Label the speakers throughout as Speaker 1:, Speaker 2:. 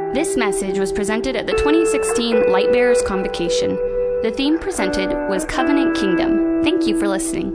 Speaker 1: This message was presented at the 2016 Lightbearers Convocation. The theme presented was Covenant Kingdom. Thank you for listening.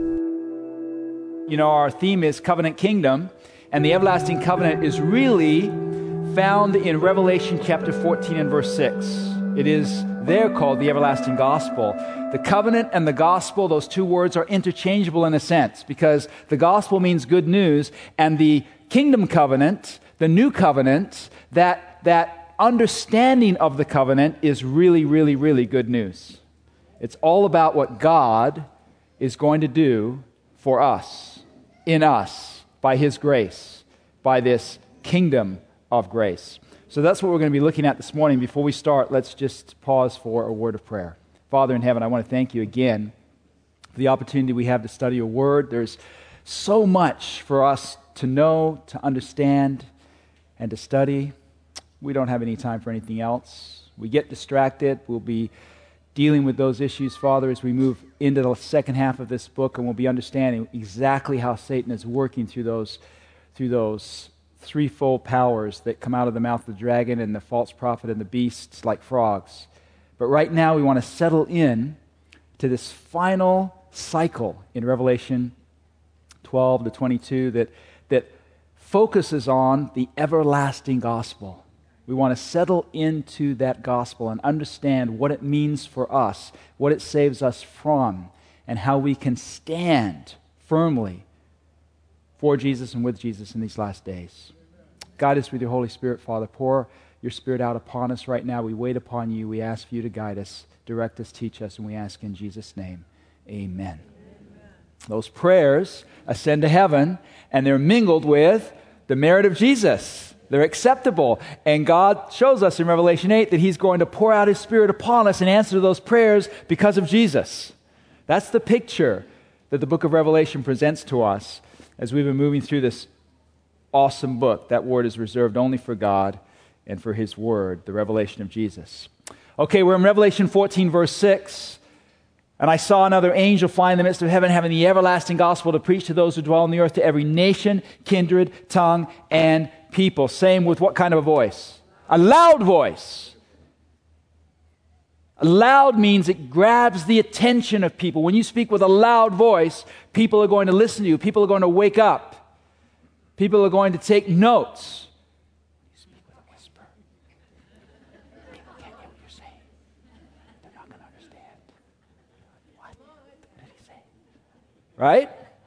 Speaker 2: You know, our theme is Covenant Kingdom, and the everlasting covenant is really found in Revelation chapter 14 and verse 6. It is there called the everlasting gospel. The covenant and the gospel, those two words are interchangeable in a sense, because the gospel means good news, and the kingdom covenant, the new covenant, that understanding of the covenant is really, really, really good news. It's all about what God is going to do for us, in us, by His grace, by this kingdom of grace. So that's what we're going to be looking at this morning. Before we start, let's just pause for a word of prayer. Father in heaven, I want to thank you again for the opportunity we have to study your word. There's so much for us to know, to understand, and to study. We don't have any time for anything else. We get distracted. We'll be dealing with those issues, Father, as we move into the second half of this book, and we'll be understanding exactly how Satan is working through those threefold powers that come out of the mouth of the dragon and the false prophet and the beast like frogs. But right now we want to settle in to this final cycle in Revelation 12 to 22 that focuses on the everlasting gospel. We want to settle into that gospel and understand what it means for us, what it saves us from, and how we can stand firmly for Jesus and with Jesus in these last days. Guide us with your Holy Spirit, Father. Pour your Spirit out upon us right now. We wait upon you. We ask for you to guide us, direct us, teach us, and we ask in Jesus' name, amen. Those prayers ascend to heaven, and they're mingled with the merit of Jesus. They're acceptable. And God shows us in Revelation 8 that He's going to pour out His Spirit upon us and answer those prayers because of Jesus. That's the picture that the book of Revelation presents to us as we've been moving through this awesome book. That word is reserved only for God and for His word, the revelation of Jesus. Okay, we're in Revelation 14, verse 6. And I saw another angel fly in the midst of heaven, having the everlasting gospel to preach to those who dwell on the earth, to every nation, kindred, tongue, and people. Saying with what kind of a voice? A loud voice. Loud means it grabs the attention of people. When you speak with a loud voice, people are going to listen to you. People are going to wake up. People are going to take notes. You speak with a whisper. People can't hear what you're saying. They're not going to understand. What did he say? Right?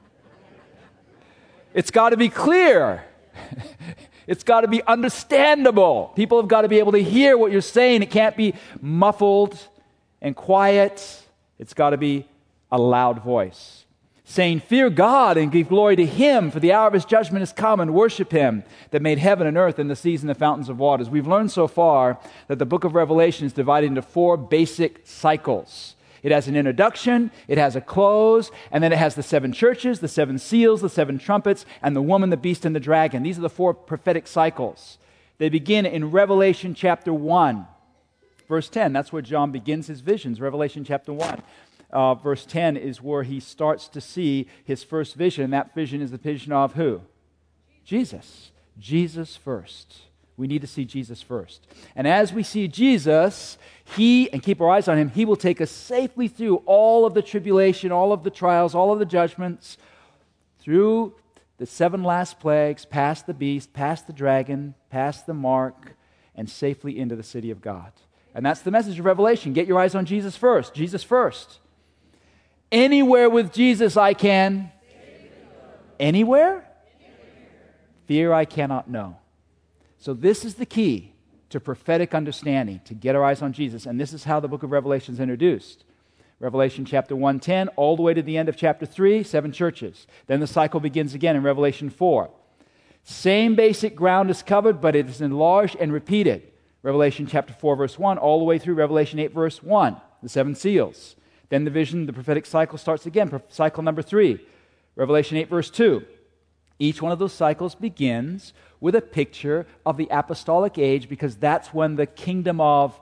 Speaker 2: It's got to be clear. It's got to be understandable. People have got to be able to hear what you're saying. It can't be muffled and quiet. It's got to be a loud voice. Saying, fear God and give glory to Him, for the hour of His judgment is come, and worship Him that made heaven and earth and the seas and the fountains of waters. We've learned so far that the book of Revelation is divided into 4 basic cycles. It has an introduction, it has a close, and then it has the 7 churches, the 7 seals, the 7 trumpets, and the woman, the beast, and the dragon. These are the 4 prophetic cycles. They begin in Revelation chapter 1, verse 10. That's where John begins his visions, Revelation chapter 1. Verse 10 is where he starts to see his first vision. That vision is the vision of who? Jesus. Jesus first. We need to see Jesus first. And as we see Jesus, and keep our eyes on Him, He will take us safely through all of the tribulation, all of the trials, all of the judgments, through the 7 last plagues, past the beast, past the dragon, past the mark, and safely into the city of God. And that's the message of Revelation. Get your eyes on Jesus first. Jesus first. Anywhere with Jesus I can. Anywhere? Fear I cannot know. So this is the key to prophetic understanding, to get our eyes on Jesus. And this is how the book of Revelation is introduced. Revelation chapter 1:10, all the way to the end of chapter 3, 7 churches. Then the cycle begins again in Revelation 4. Same basic ground is covered, but it is enlarged and repeated. Revelation chapter 4, verse 1, all the way through Revelation 8, verse 1, the 7 seals. Then the vision, the prophetic cycle starts again, cycle number 3, Revelation 8, verse 2. Each one of those cycles begins with a picture of the apostolic age, because that's when the kingdom of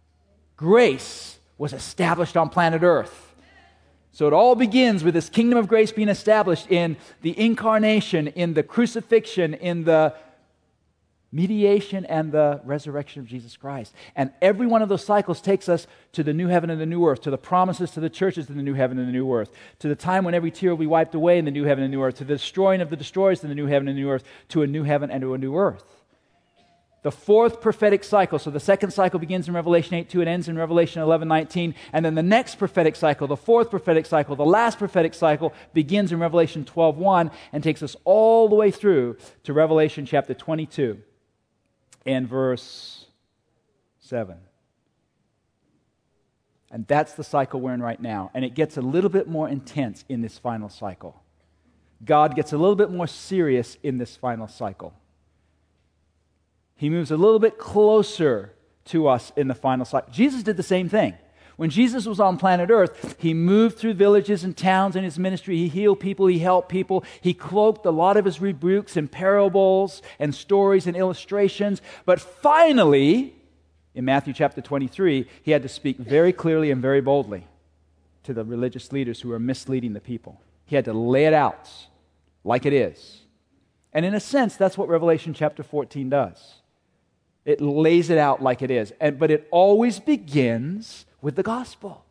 Speaker 2: grace was established on planet Earth. So it all begins with this kingdom of grace being established in the incarnation, in the crucifixion, in the mediation and the resurrection of Jesus Christ. And every one of those cycles takes us to the new heaven and the new earth, to the promises to the churches in the new heaven and the new earth, to the time when every tear will be wiped away in the new heaven and new earth, to the destroying of the destroyers in the new heaven and new earth, to a new heaven and to a new earth. The fourth prophetic cycle, so the second cycle begins in Revelation 8:2 and ends in Revelation 11:19, and then the next prophetic cycle, the fourth prophetic cycle, the last prophetic cycle begins in Revelation 12:1 and takes us all the way through to Revelation chapter 22 and verse 7. And that's the cycle we're in right now, and it gets a little bit more intense in this final cycle. God gets a little bit more serious in this final cycle. He moves a little bit closer to us in the final cycle. Jesus did the same thing. When Jesus was on planet Earth, he moved through villages and towns in his ministry. He healed people. He helped people. He cloaked a lot of his rebukes in parables and stories and illustrations. But finally, in Matthew chapter 23, he had to speak very clearly and very boldly to the religious leaders who were misleading the people. He had to lay it out like it is. And in a sense, that's what Revelation chapter 14 does. It lays it out like it is. But it always begins with the gospel.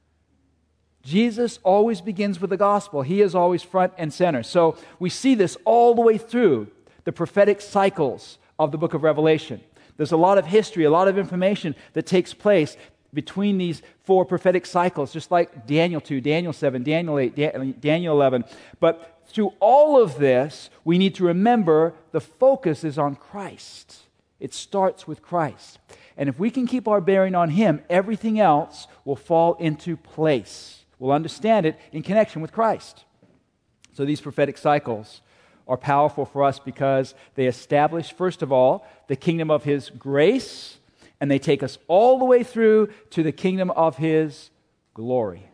Speaker 2: Jesus always begins with the gospel. He is always front and center. So we see this all the way through the prophetic cycles of the book of Revelation. There's a lot of history, a lot of information that takes place between these four prophetic cycles, just like Daniel 2, Daniel 7, Daniel 8, Daniel 11. But through all of this, we need to remember the focus is on Christ. It starts with Christ. And if we can keep our bearing on Him, everything else will fall into place. We'll understand it in connection with Christ. So these prophetic cycles are powerful for us because they establish, first of all, the kingdom of His grace, and they take us all the way through to the kingdom of His glory.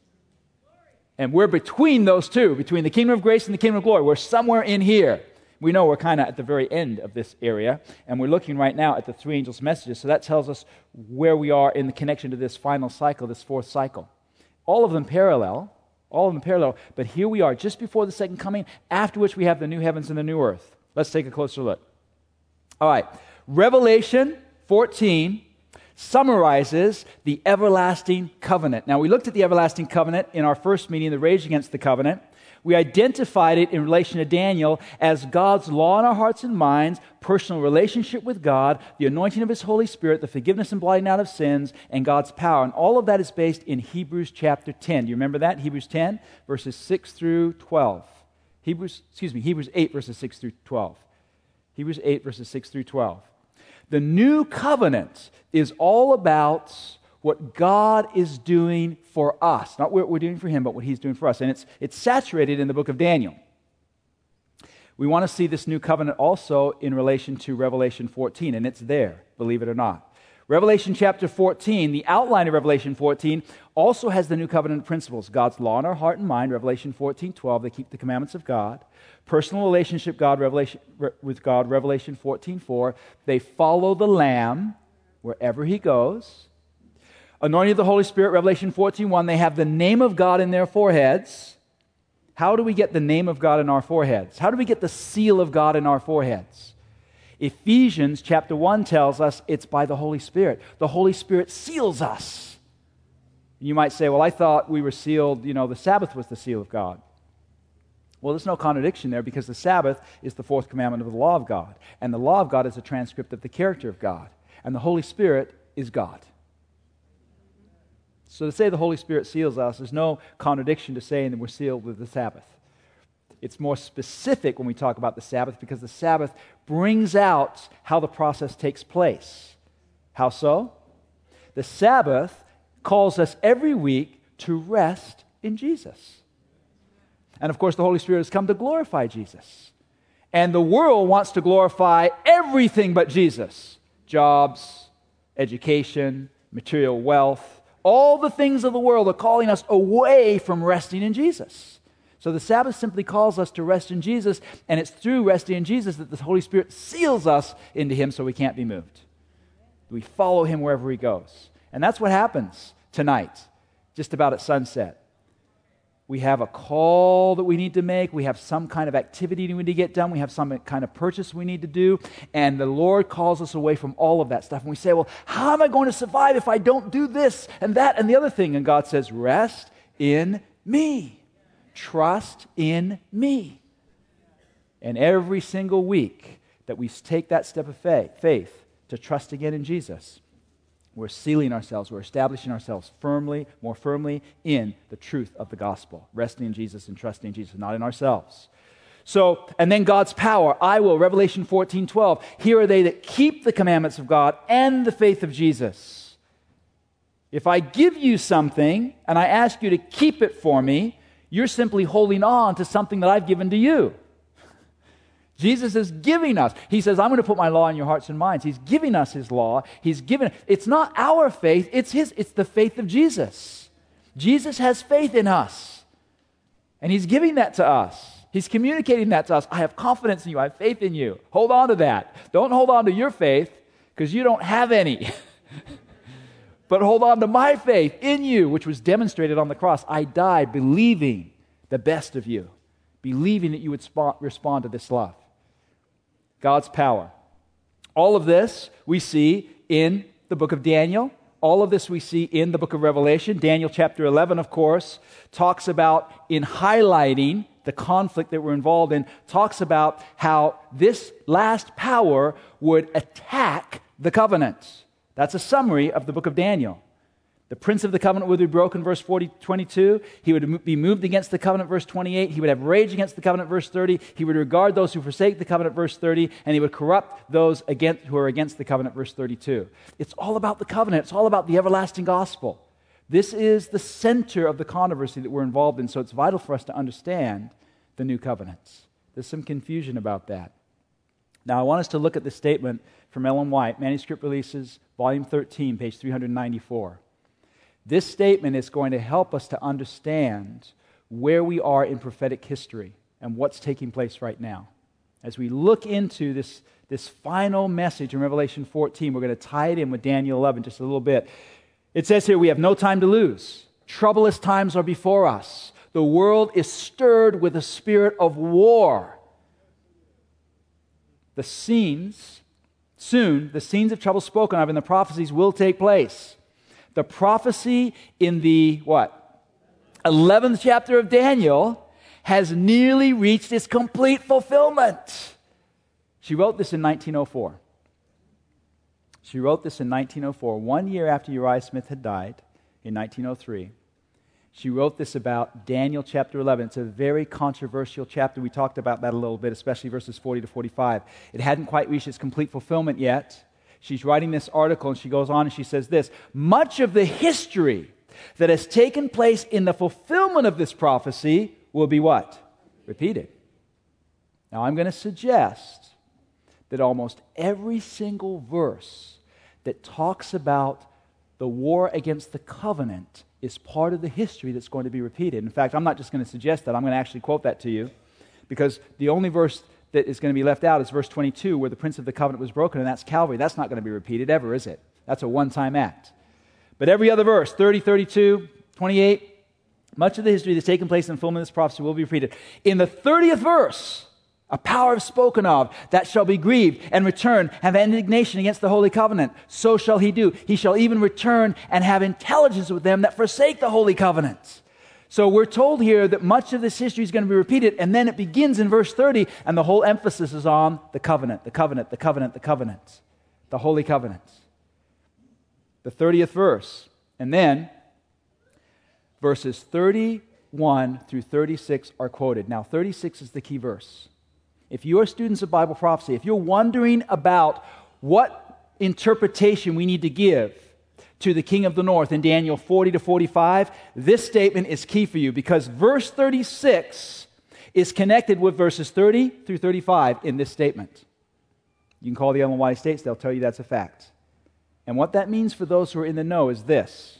Speaker 2: And we're between those two, between the kingdom of grace and the kingdom of glory. We're somewhere in here. We know we're kind of at the very end of this area, and we're looking right now at the three angels' messages, so that tells us where we are in the connection to this final cycle, this fourth cycle. All of them parallel, but here we are just before the second coming, after which we have the new heavens and the new earth. Let's take a closer look. All right, Revelation 14 summarizes the everlasting covenant. Now, we looked at the everlasting covenant in our first meeting, the rage against the covenant. We identified it in relation to Daniel as God's law in our hearts and minds, personal relationship with God, the anointing of His Holy Spirit, the forgiveness and blotting out of sins, and God's power. And all of that is based in Hebrews chapter 10. Do you remember that? Hebrews 10, verses 6 through 12. Hebrews 8, verses 6 through 12. Hebrews 8, verses 6 through 12. The new covenant is all about what God is doing for us. Not what we're doing for Him, but what He's doing for us. And it's saturated in the book of Daniel. We want to see this new covenant also in relation to Revelation 14, and it's there, believe it or not. Revelation chapter 14, the outline of Revelation 14, also has the new covenant principles. God's law in our heart and mind, Revelation 14:12, they keep the commandments of God. Personal relationship with God, Revelation 14:4. They follow the Lamb wherever He goes. Anointing of the Holy Spirit, Revelation 14:1, they have the name of God in their foreheads. How do we get the name of God in our foreheads? How do we get the seal of God in our foreheads? Ephesians chapter 1 tells us it's by the Holy Spirit. The Holy Spirit seals us. You might say, well, I thought we were sealed, the Sabbath was the seal of God. Well, there's no contradiction there because the Sabbath is the fourth commandment of the law of God. And the law of God is a transcript of the character of God. And the Holy Spirit is God. So to say the Holy Spirit seals us, there's no contradiction to saying that we're sealed with the Sabbath. It's more specific when we talk about the Sabbath because the Sabbath brings out how the process takes place. How so? The Sabbath calls us every week to rest in Jesus. And of course, the Holy Spirit has come to glorify Jesus. And the world wants to glorify everything but Jesus. Jobs, education, material wealth, all the things of the world are calling us away from resting in Jesus. So the Sabbath simply calls us to rest in Jesus, and it's through resting in Jesus that the Holy Spirit seals us into Him so we can't be moved. We follow Him wherever He goes. And that's what happens tonight, just about at sunset. We have a call that we need to make. We have some kind of activity we need to get done. We have some kind of purchase we need to do. And the Lord calls us away from all of that stuff. And we say, well, how am I going to survive if I don't do this and that and the other thing? And God says, rest in me. Trust in me. And every single week that we take that step of faith to trust again in Jesus, we're sealing ourselves, we're establishing ourselves more firmly in the truth of the gospel, resting in Jesus and trusting in Jesus, not in ourselves. So, and then God's power, I will, Revelation 14:12. Here are they that keep the commandments of God and the faith of Jesus. If I give you something and I ask you to keep it for me, you're simply holding on to something that I've given to you. Jesus is giving us. He says, I'm going to put my law in your hearts and minds. He's giving us his law. It's not our faith, it's the faith of Jesus. Jesus has faith in us. And he's giving that to us. He's communicating that to us. I have confidence in you. I have faith in you. Hold on to that. Don't hold on to your faith because you don't have any. But hold on to my faith in you, which was demonstrated on the cross. I died believing the best of you, believing that you would respond to this love. God's power. All of this we see in the book of Daniel. All of this we see in the book of Revelation. Daniel chapter 11, of course, talks about, in highlighting the conflict that we're involved in, talks about how this last power would attack the covenant. That's a summary of the book of Daniel. The prince of the covenant would be broken, verse 22. He would be moved against the covenant, verse 28. He would have rage against the covenant, verse 30. He would regard those who forsake the covenant, verse 30. And he would corrupt those who are against the covenant, verse 32. It's all about the covenant. It's all about the everlasting gospel. This is the center of the controversy that we're involved in, so it's vital for us to understand the new covenants. There's some confusion about that. Now, I want us to look at this statement from Ellen White, Manuscript Releases, volume 13, page 394. This statement is going to help us to understand where we are in prophetic history and what's taking place right now. As we look into this final message in Revelation 14, we're going to tie it in with Daniel 11 just a little bit. It says here, we have no time to lose. Troublous times are before us. The world is stirred with a spirit of war. The scenes of trouble spoken of in the prophecies will take place. The prophecy in the, 11th chapter of Daniel has nearly reached its complete fulfillment. She wrote this in 1904. She wrote this in 1904, 1 year after Uriah Smith had died, in 1903. She wrote this about Daniel chapter 11. It's a very controversial chapter. We talked about that a little bit, especially verses 40 to 45. It hadn't quite reached its complete fulfillment yet. She's writing this article, and she goes on and she says this: much of the history that has taken place in the fulfillment of this prophecy will be what? Repeated. Now, I'm going to suggest that almost every single verse that talks about the war against the covenant is part of the history that's going to be repeated. In fact, I'm not just going to suggest that. I'm going to actually quote that to you, because the only verse that is going to be left out is verse 22, where the prince of the covenant was broken, and that's Calvary. That's not going to be repeated ever, is it? That's a one-time act. But every other verse, 30, 32, 28, much of the history that's taken place in the fulfillment of this prophecy will be repeated. In the 30th verse, a power is spoken of that shall be grieved and return, have indignation against the holy covenant. So shall he do. He shall even return and have intelligence with them that forsake the holy covenant. So we're told here that much of this history is going to be repeated, and then it begins in verse 30, and the whole emphasis is on the covenant, the covenant, the covenant, the covenant, the holy covenant. The 30th verse. And then verses 31 through 36 are quoted. Now, 36 is the key verse. If you are students of Bible prophecy, if you're wondering about what interpretation we need to give to the king of the north in Daniel 40 to 45, this statement is key for you, because verse 36 is connected with verses 30 through 35 in this statement. You can call the Ellen White Estates, they'll tell you that's a fact. And what that means for those who are in the know is this: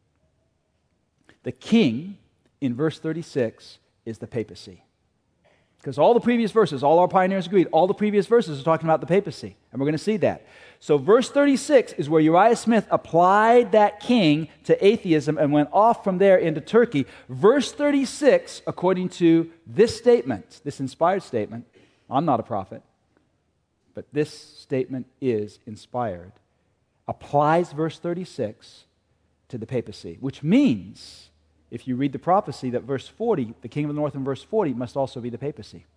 Speaker 2: the king in verse 36 is the papacy. Because all the previous verses, all our pioneers agreed, all the previous verses are talking about the papacy. And we're going to see that. So verse 36 is where Uriah Smith applied that king to atheism and went off from there into Turkey. Verse 36, according to this statement, this inspired statement, I'm not a prophet, but this statement is inspired, applies verse 36 to the papacy, which means, if you read the prophecy, that verse 40, the king of the north in verse 40, must also be the papacy.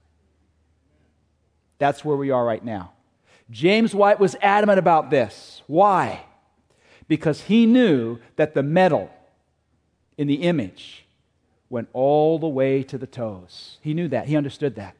Speaker 2: That's where we are right now. James White was adamant about this. Why? Because he knew that the metal in the image went all the way to the toes. He knew that. He understood that.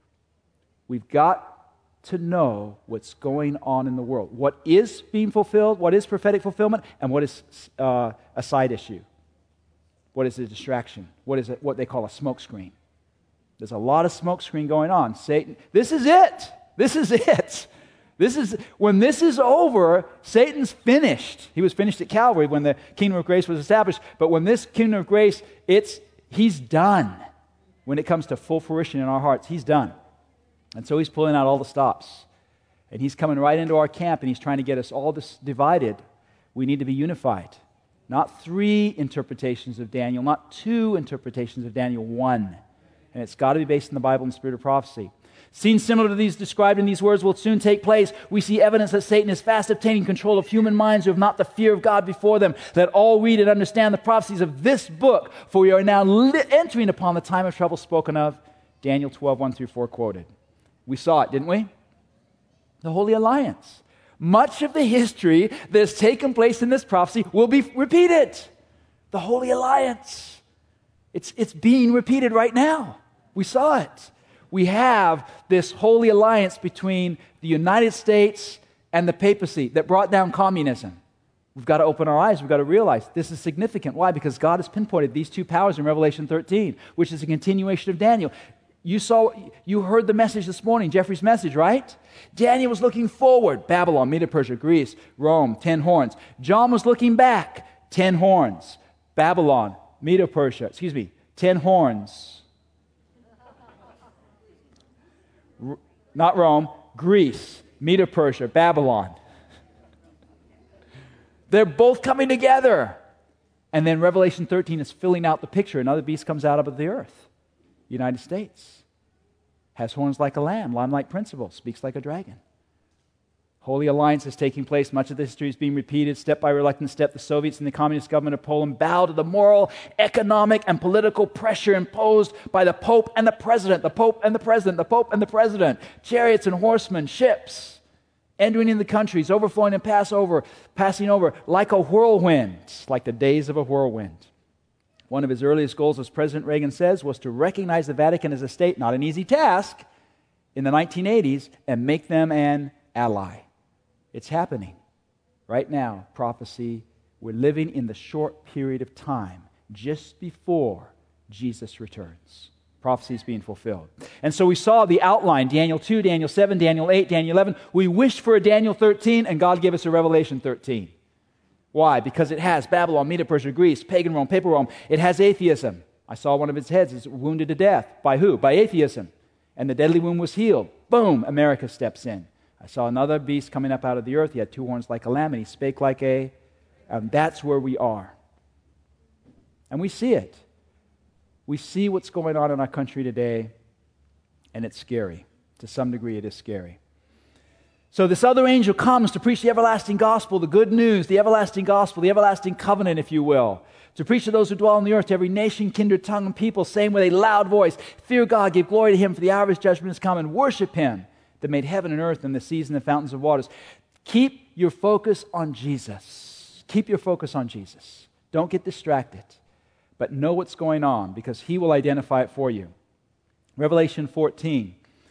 Speaker 2: We've got to know what's going on in the world. What is being fulfilled, what is prophetic fulfillment, and what is a side issue. What is a distraction? What is what they call a smokescreen? There's a lot of smokescreen going on. Satan, this is it. This is it. When this is over, Satan's finished. He was finished at Calvary when the kingdom of grace was established. But when this kingdom of grace, he's done. When it comes to full fruition in our hearts, he's done. And so he's pulling out all the stops. And he's coming right into our camp, and he's trying to get us all divided. We need to be unified. Not 3 interpretations of Daniel, not 2 interpretations of Daniel, 1. And it's got to be based in the Bible and the spirit of prophecy. Scenes similar to these described in these words will soon take place. We see evidence that Satan is fast obtaining control of human minds who have not the fear of God before them. Let all read and understand the prophecies of this book, for we are now entering upon the time of trouble spoken of. Daniel 12, 1-4 quoted. We saw it, didn't we? The Holy Alliance. Much of the history that has taken place in this prophecy will be repeated. The Holy Alliance. It's being repeated right now. We saw it. We have this holy alliance between the United States and the papacy that brought down communism. We've got to open our eyes. We've got to realize this is significant. Why? Because God has pinpointed these 2 powers in Revelation 13, which is a continuation of Daniel. You heard the message this morning, Jeffrey's message, right? Daniel was looking forward. Babylon, Medo-Persia, Greece, Rome, 10 horns. John was looking back. 10 horns. Babylon, Medo-Persia, 10 horns. Not Rome, Greece, Medo-Persia, Babylon. They're both coming together. And then Revelation 13 is filling out the picture. Another beast comes out of the earth. United States. Has horns like a lamb, lamb-like principle, speaks like a dragon. Holy alliance is taking place. Much of the history is being repeated. Step by reluctant step, the Soviets and the communist government of Poland bow to the moral, economic, and political pressure imposed by the Pope and the President. The Pope and the President. The Pope and the President. Chariots and horsemen, ships, entering in the countries, overflowing and passing over like a whirlwind, like the days of a whirlwind. One of his earliest goals, as President Reagan says, was to recognize the Vatican as a state, not an easy task, in the 1980s, and make them an ally. It's happening right now. Prophecy. We're living in the short period of time just before Jesus returns. Prophecy is being fulfilled. And so we saw the outline, Daniel 2, Daniel 7, Daniel 8, Daniel 11. We wished for a Daniel 13, and God gave us a Revelation 13. Why? Because it has Babylon, Medo-Persia, Greece, pagan Rome, papal Rome. It has atheism. I saw one of its heads is wounded to death. By who? By atheism. And the deadly wound was healed. Boom, America steps in. I saw another beast coming up out of the earth. He had 2 horns like a lamb, and he spake like a... that's where we are. And we see it. We see what's going on in our country today, and it's scary. To some degree, it is scary. So this other angel comes to preach the everlasting gospel, the good news, the everlasting gospel, the everlasting covenant, if you will, to preach to those who dwell on the earth, to every nation, kindred, tongue, and people, saying with a loud voice, fear God, give glory to him, for the hour of his judgment is come, and worship him that made heaven and earth and the seas and the fountains of waters. Keep your focus on Jesus. Keep your focus on Jesus. Don't get distracted, but know what's going on, because he will identify it for you. Revelation 14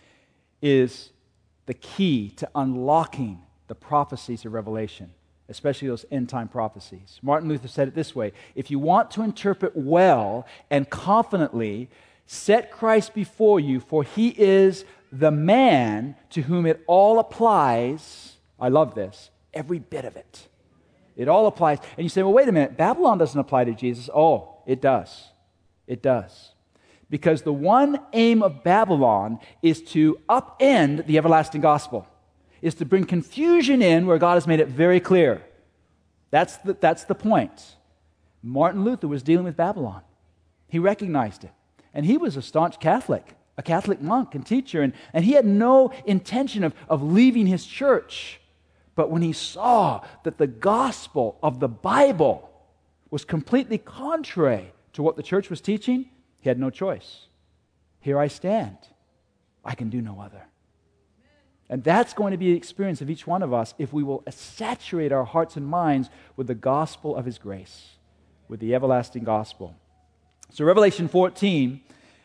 Speaker 2: is the key to unlocking the prophecies of Revelation, especially those end-time prophecies. Martin Luther said it this way: if you want to interpret well and confidently, set Christ before you, for he is the man to whom it all applies. I love this. Every bit of it. It all applies. And you say, well, wait a minute. Babylon doesn't apply to Jesus. Oh, it does. It does. Because the one aim of Babylon is to upend the everlasting gospel, is to bring confusion in where God has made it very clear. That's the point. Martin Luther was dealing with Babylon. He recognized it. And he was a staunch Catholic, a Catholic monk and teacher, and he had no intention of leaving his church. But when he saw that the gospel of the Bible was completely contrary to what the church was teaching, he had no choice. Here I stand. I can do no other. And that's going to be the experience of each one of us if we will saturate our hearts and minds with the gospel of his grace, with the everlasting gospel. So Revelation 14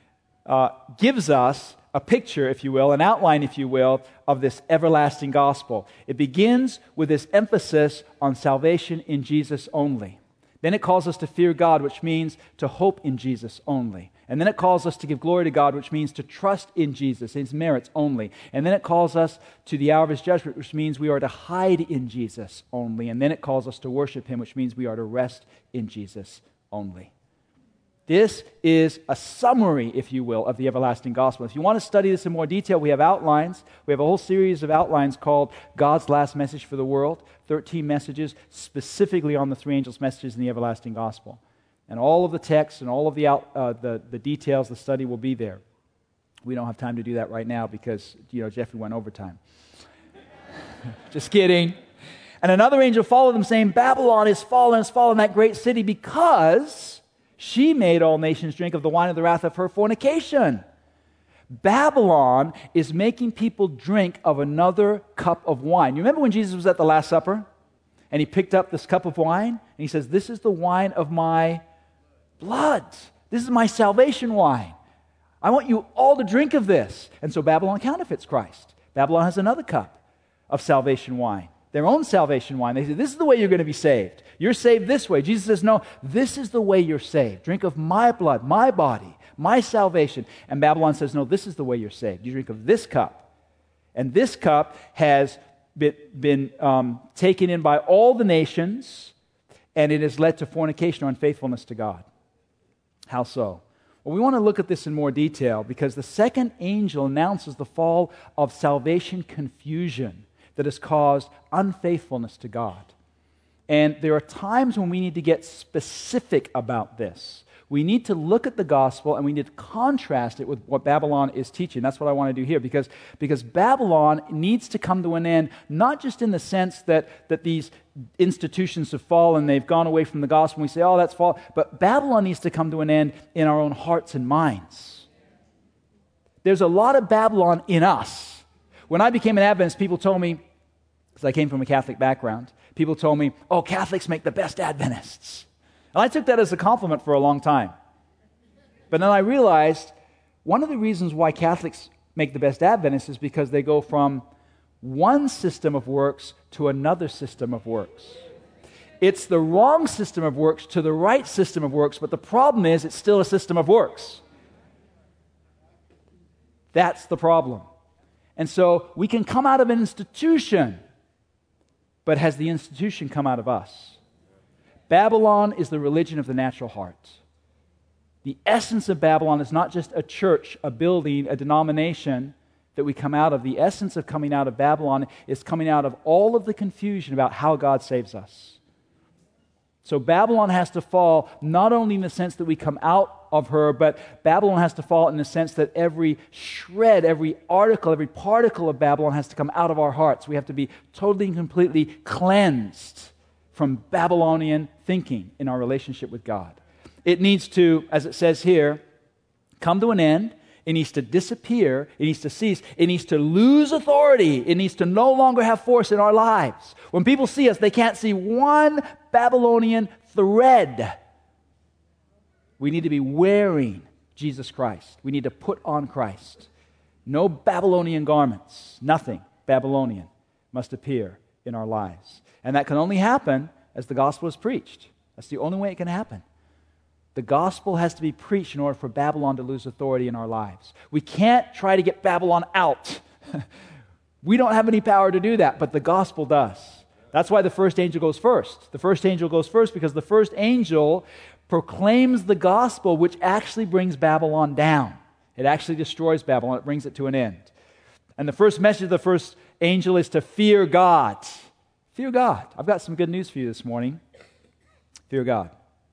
Speaker 2: gives us a picture, if you will, an outline, if you will, of this everlasting gospel. It begins with this emphasis on salvation in Jesus only. Then it calls us to fear God, which means to hope in Jesus only. And then it calls us to give glory to God, which means to trust in Jesus, his merits only. And then it calls us to the hour of his judgment, which means we are to hide in Jesus only. And then it calls us to worship him, which means we are to rest in Jesus only. This is a summary, if you will, of the everlasting gospel. If you want to study this in more detail, we have outlines. We have a whole series of outlines called God's Last Message for the World, 13 messages specifically on the three angels' messages in the everlasting gospel. And all of the text and all of the details, the study will be there. We don't have time to do that right now because, Jeffrey went overtime. Just kidding. And another angel followed them saying, Babylon is fallen, that great city, because she made all nations drink of the wine of the wrath of her fornication. Babylon is making people drink of another cup of wine. You remember when Jesus was at the Last Supper and he picked up this cup of wine and he says, this is the wine of my blood. This is my salvation wine. I want you all to drink of this. And so Babylon counterfeits Christ. Babylon has another cup of salvation wine, their own salvation wine. They say, this is the way you're going to be saved. You're saved this way. Jesus says, no, this is the way you're saved. Drink of my blood, my body, my salvation. And Babylon says, no, this is the way you're saved. You drink of this cup. And this cup has been taken in by all the nations, and it has led to fornication or unfaithfulness to God. How so? Well, we want to look at this in more detail because the second angel announces the fall of salvation confusion that has caused unfaithfulness to God. And there are times when we need to get specific about this. We need to look at the gospel and we need to contrast it with what Babylon is teaching. That's what I want to do here because Babylon needs to come to an end, not just in the sense that these institutions have fallen, they've gone away from the gospel, and we say, oh, that's fall. But Babylon needs to come to an end in our own hearts and minds. There's a lot of Babylon in us. When I became an Adventist, people told me, because I came from a Catholic background, people told me, oh, Catholics make the best Adventists. And I took that as a compliment for a long time. But then I realized one of the reasons why Catholics make the best Adventists is because they go from one system of works to another system of works. It's the wrong system of works to the right system of works, but the problem is it's still a system of works. That's the problem. And so we can come out of an institution, but has the institution come out of us? Babylon is the religion of the natural heart. The essence of Babylon is not just a church, a building, a denomination that we come out of. The essence of coming out of Babylon is coming out of all of the confusion about how God saves us. So Babylon has to fall not only in the sense that we come out of her, but Babylon has to fall in the sense that every shred, every article, every particle of Babylon has to come out of our hearts. We have to be totally and completely cleansed from Babylonian thinking in our relationship with God. It needs to, as it says here, come to an end. It needs to disappear. It needs to cease. It needs to lose authority. It needs to no longer have force in our lives. When people see us, they can't see one Babylonian thread. We need to be wearing Jesus Christ. We need to put on Christ. No Babylonian garments. Nothing Babylonian must appear in our lives. And that can only happen as the gospel is preached. That's the only way it can happen. The gospel has to be preached in order for Babylon to lose authority in our lives. We can't try to get Babylon out. We don't have any power to do that, but the gospel does. That's why the first angel goes first. The first angel goes first because the first angel proclaims the gospel, which actually brings Babylon down. It actually destroys Babylon. It brings it to an end. And the first message of the first angel is to fear God. Fear God. I've got some good news for you this morning. Fear God.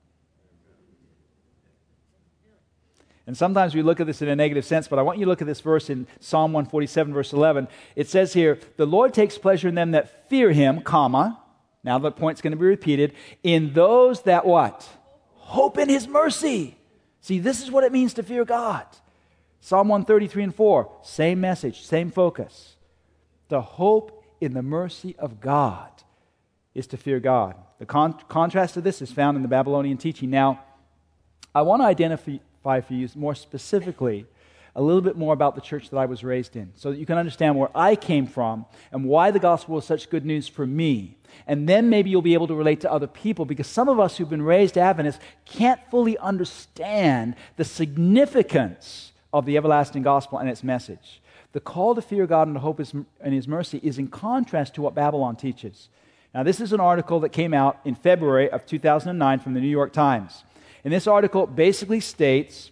Speaker 2: And sometimes we look at this in a negative sense, but I want you to look at this verse in Psalm 147, verse 11. It says here, the Lord takes pleasure in them that fear him, comma, now the point's going to be repeated, in those that what? Hope in his mercy. See, this is what it means to fear God. Psalm 133 and 4, same message, same focus. The hope in the mercy of God is to fear God. The contrast to this is found in the Babylonian teaching. Now, I want to identify for you more specifically a little bit more about the church that I was raised in so that you can understand where I came from and why the gospel is such good news for me. And then maybe you'll be able to relate to other people, because some of us who've been raised Adventists can't fully understand the significance of the everlasting gospel and its message. The call to fear God and to hope in his mercy is in contrast to what Babylon teaches. Now, this is an article that came out in February of 2009 from the New York Times. And this article basically states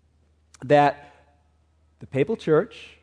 Speaker 2: that the papal church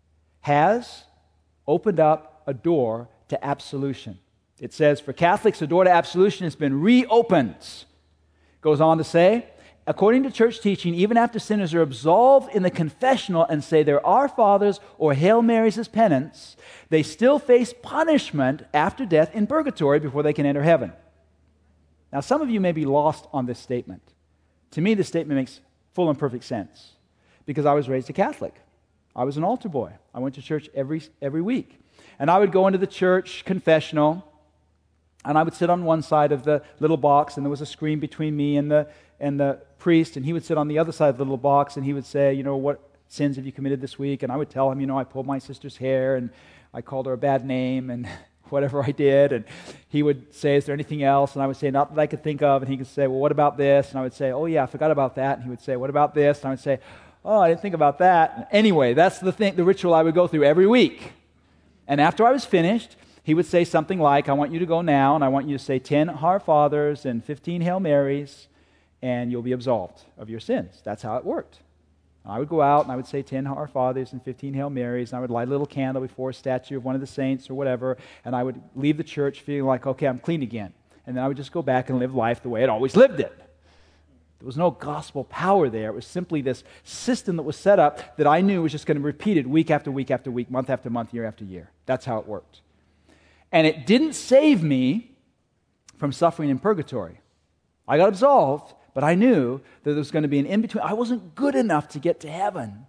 Speaker 2: has opened up a door to absolution. It says, for Catholics, the door to absolution has been reopened. Goes on to say, according to church teaching, even after sinners are absolved in the confessional and say their Our Fathers or Hail Marys as penance, they still face punishment after death in purgatory before they can enter heaven. Now, some of you may be lost on this statement. To me, this statement makes full and perfect sense because I was raised a Catholic. I was an altar boy. I went to church every week. And I would go into the church confessional, and I would sit on one side of the little box, and there was a screen between me and the priest, and he would sit on the other side of the little box, and he would say, what sins have you committed this week? And I would tell him, I pulled my sister's hair, and I called her a bad name, and whatever I did. And he would say, is there anything else? And I would say, not that I could think of. And he could say, well, what about this? And I would say, oh yeah, I forgot about that. And he would say, what about this? And I would say, oh, I didn't think about that. And anyway, that's the ritual I would go through every week. And after I was finished, he would say something like, I want you to go now, and I want you to say 10 Our Fathers and 15 Hail Marys, and you'll be absolved of your sins. That's how it worked. I would go out and I would say 10 Our Fathers and 15 Hail Marys, and I would light a little candle before a statue of one of the saints or whatever, and I would leave the church feeling like, okay, I'm clean again. And then I would just go back and live life the way I'd always lived it. There was no gospel power there. It was simply this system that was set up that I knew was just going to be repeated week after week after week, month after month, year after year. That's how it worked. And it didn't save me from suffering in purgatory. I got absolved, but I knew that there was going to be an in-between. I wasn't good enough to get to heaven.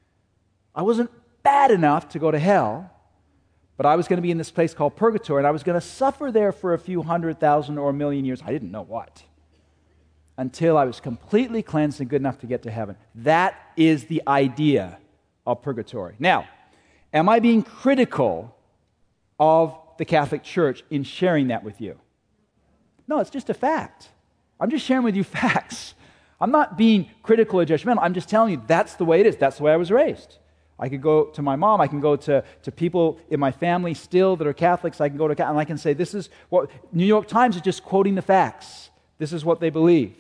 Speaker 2: I wasn't bad enough to go to hell, but I was going to be in this place called purgatory, and I was going to suffer there for a few 100,000 or a million years. I didn't know what. Until I was completely cleansed and good enough to get to heaven. That is the idea of purgatory. Now, am I being critical of the Catholic Church in sharing that with you? No, it's just a fact. I'm just sharing with you facts. I'm not being critical or judgmental. I'm just telling you that's the way it is. That's the way I was raised. I could go to my mom. I can go to people in my family still that are Catholics. I can go to, and I can say, this is what, New York Times is just quoting the facts. This is what they believe.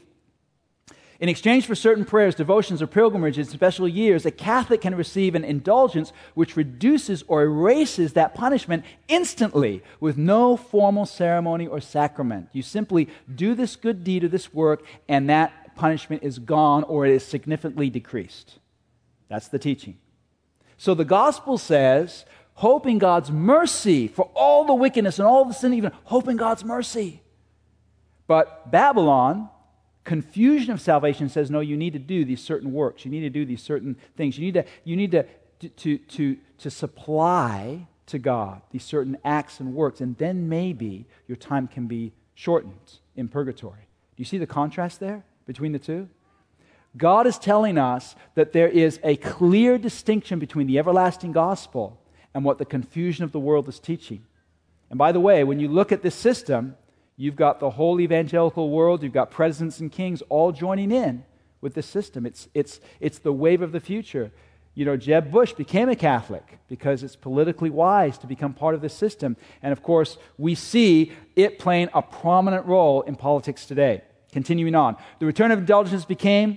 Speaker 2: In exchange for certain prayers, devotions, or pilgrimages, special years, a Catholic can receive an indulgence which reduces or erases that punishment instantly with no formal ceremony or sacrament. You simply do this good deed or this work, and that punishment is gone or it is significantly decreased. That's the teaching. So the gospel says, hope in God's mercy for all the wickedness and all the sin, even hope in God's mercy. But Babylon, confusion of salvation, says, no, you need to do these certain works. You need to do these certain things. You need to supply to God these certain acts and works, and then maybe your time can be shortened in purgatory. Do you see the contrast there between the two? God is telling us that there is a clear distinction between the everlasting gospel and what the confusion of the world is teaching. And by the way, when you look at this system, you've got the whole evangelical world, you've got presidents and kings all joining in with this system. It's the wave of the future. Jeb Bush became a Catholic because it's politically wise to become part of this system. And of course, we see it playing a prominent role in politics today. Continuing on, the return of indulgences began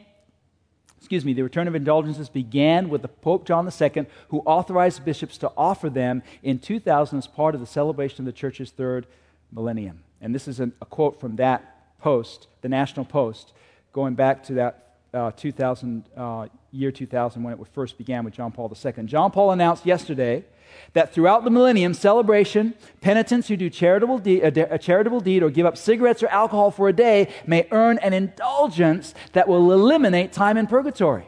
Speaker 2: with the Pope John II, who authorized bishops to offer them in 2000 as part of the celebration of the Church's third millennium. And this is a quote from that post, the National Post, going back to that year 2000 when it first began with John Paul II. John Paul announced yesterday that throughout the millennium celebration, penitents who do a charitable deed or give up cigarettes or alcohol for a day may earn an indulgence that will eliminate time in purgatory.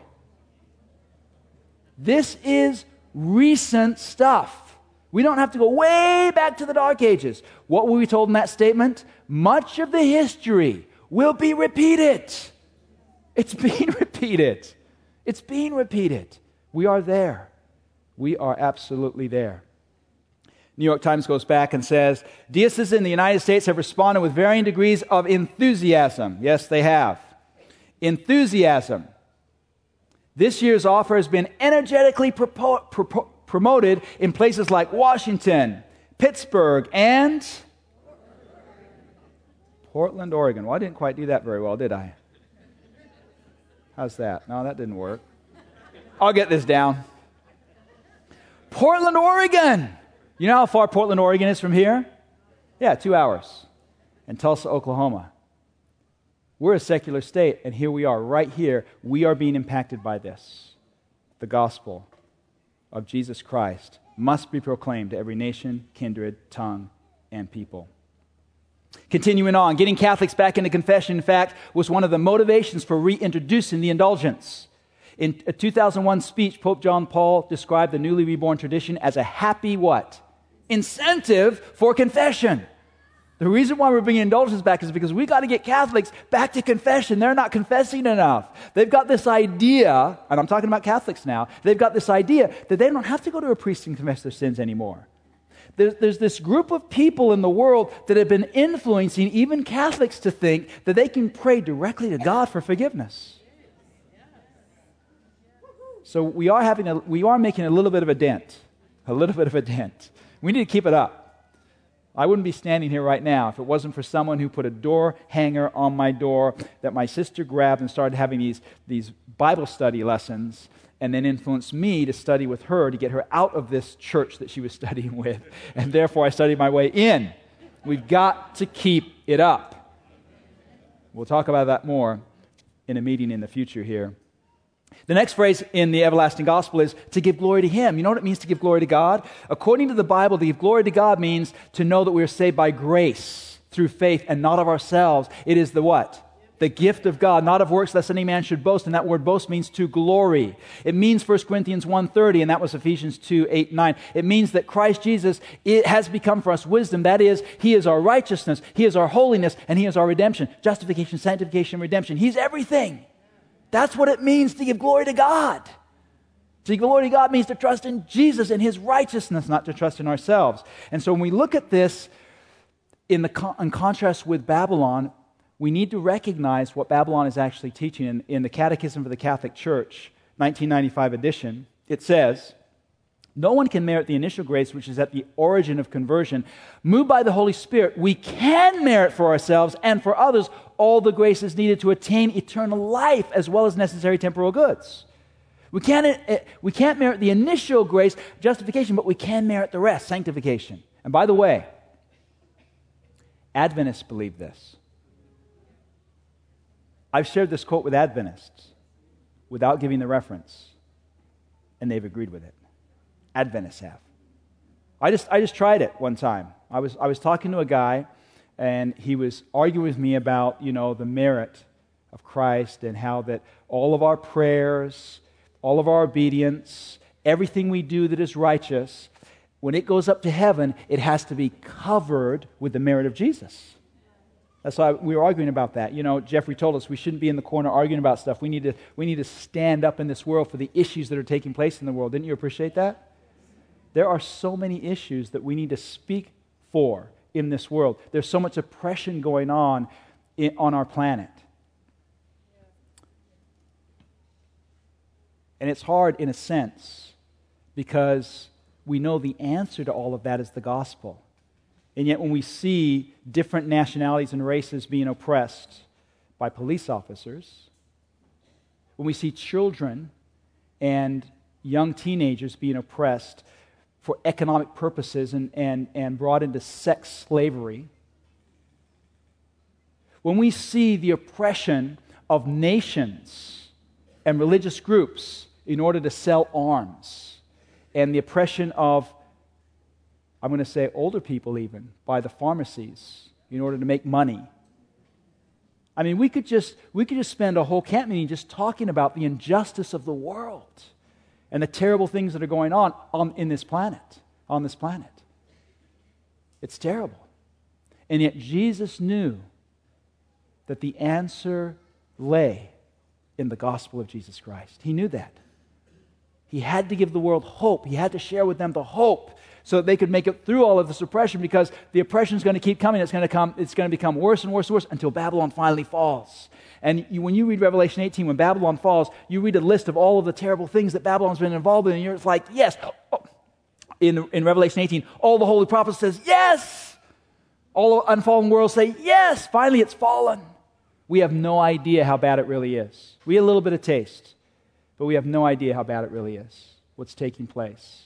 Speaker 2: This is recent stuff. We don't have to go way back to the Dark Ages. What were we told in that statement? Much of the history will be repeated. It's being repeated. It's being repeated. We are there. We are absolutely there. New York Times goes back and says, deists in the United States have responded with varying degrees of enthusiasm. Yes, they have. Enthusiasm. This year's offer has been energetically promoted in places like Washington, Pittsburgh, and Portland, Oregon. Well, I didn't quite do that very well, did I? How's that? No, that didn't work. I'll get this down. Portland, Oregon. You know how far Portland, Oregon is from here? Yeah, 2 hours. And Tulsa, Oklahoma. We're a secular state, and here we are, right here. We are being impacted by this. The gospel of Jesus Christ must be proclaimed to every nation, kindred, tongue, and people. Continuing on, getting Catholics back into confession, in fact, was one of the motivations for reintroducing the indulgence. In a 2001 speech, Pope John Paul described the newly reborn tradition as a happy what? Incentive for confession. The reason why we're bringing indulgence back is because we got to get Catholics back to confession. They're not confessing enough. They've got this idea, and I'm talking about Catholics now, they've got this idea that they don't have to go to a priest and confess their sins anymore. There's this group of people in the world that have been influencing even Catholics to think that they can pray directly to God for forgiveness. So we are making a little bit of a dent. A little bit of a dent. We need to keep it up. I wouldn't be standing here right now if it wasn't for someone who put a door hanger on my door that my sister grabbed and started having these Bible study lessons, and then influenced me to study with her to get her out of this church that she was studying with. And therefore, I studied my way in. We've got to keep it up. We'll talk about that more in a meeting in the future here. The next phrase in the everlasting gospel is to give glory to Him. You know what it means to give glory to God? According to the Bible, to give glory to God means to know that we are saved by grace through faith and not of ourselves. It is the what? The gift of God, not of works, lest any man should boast. And that word boast means to glory. It means 1 Corinthians 1:30, and that was Ephesians 2:8-9. It means that Christ Jesus has become for us wisdom. That is, He is our righteousness, He is our holiness, and He is our redemption. Justification, sanctification, redemption. He's everything. That's what it means to give glory to God. To give glory to God means to trust in Jesus and His righteousness, not to trust in ourselves. And so when we look at this in contrast with Babylon, we need to recognize what Babylon is actually teaching. In the Catechism for the Catholic Church, 1995 edition, it says, no one can merit the initial grace which is at the origin of conversion. Moved by the Holy Spirit, we can merit for ourselves and for others all the graces needed to attain eternal life as well as necessary temporal goods. We can't merit the initial grace, justification, but we can merit the rest, sanctification. And by the way, Adventists believe this. I've shared this quote with Adventists without giving the reference, and they've agreed with it. Adventists have. I just tried it one time. I was talking to a guy, and he was arguing with me about, the merit of Christ and how that all of our prayers, all of our obedience, everything we do that is righteous, when it goes up to heaven, it has to be covered with the merit of Jesus. That's why we were arguing about that. Jeffrey told us we shouldn't be in the corner arguing about stuff. We need to stand up in this world for the issues that are taking place in the world. Didn't you appreciate that? There are so many issues that we need to speak for in this world. There's so much oppression going on our planet. And it's hard in a sense because we know the answer to all of that is the gospel. And yet when we see different nationalities and races being oppressed by police officers, when we see children and young teenagers being oppressed for economic purposes and brought into sex slavery, when we see the oppression of nations and religious groups in order to sell arms, and the oppression of, I'm going to say older people even, by the pharmacies in order to make money. I mean, we could just spend a whole camp meeting just talking about the injustice of the world and the terrible things that are going on this planet. It's terrible. And yet Jesus knew that the answer lay in the gospel of Jesus Christ. He knew that. He had to give the world hope. He had to share with them the hope so that they could make it through all of this oppression, because the oppression is going to keep coming. It's going to become worse and worse and worse until Babylon finally falls. And when you read Revelation 18, when Babylon falls, you read a list of all of the terrible things that Babylon's been involved in, and you're like, yes. In Revelation 18, all the holy prophets says, yes. All the unfallen worlds say, yes. Finally, it's fallen. We have no idea how bad it really is. We had a little bit of taste, but we have no idea how bad it really is, what's taking place.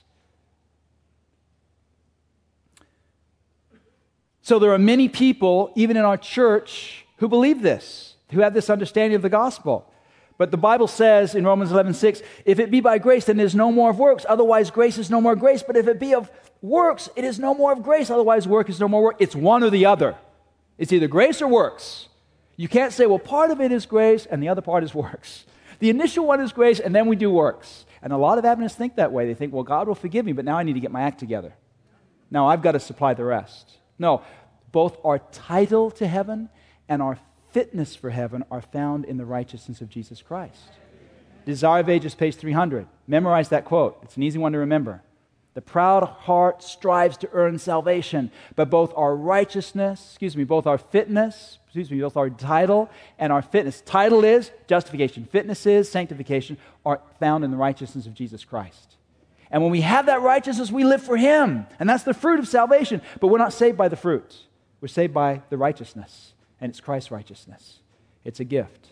Speaker 2: So there are many people, even in our church, who believe this, who have this understanding of the gospel. But the Bible says in Romans 11:6, if it be by grace, then there's no more of works. Otherwise, grace is no more grace. But if it be of works, it is no more of grace. Otherwise, work is no more work. It's one or the other. It's either grace or works. You can't say, well, part of it is grace and the other part is works. The initial one is grace, and then we do works. And a lot of Adventists think that way. They think, well, God will forgive me, but now I need to get my act together. Now I've got to supply the rest. No, both our title to heaven and our fitness for heaven are found in the righteousness of Jesus Christ. Desire of Ages, page 300. Memorize that quote. It's an easy one to remember. The proud heart strives to earn salvation, but both our righteousness, both our fitness, both our title and our fitness. Title is justification. Fitness is sanctification, are found in the righteousness of Jesus Christ. And when we have that righteousness, we live for Him. And that's the fruit of salvation. But we're not saved by the fruit. We're saved by the righteousness. And it's Christ's righteousness. It's a gift.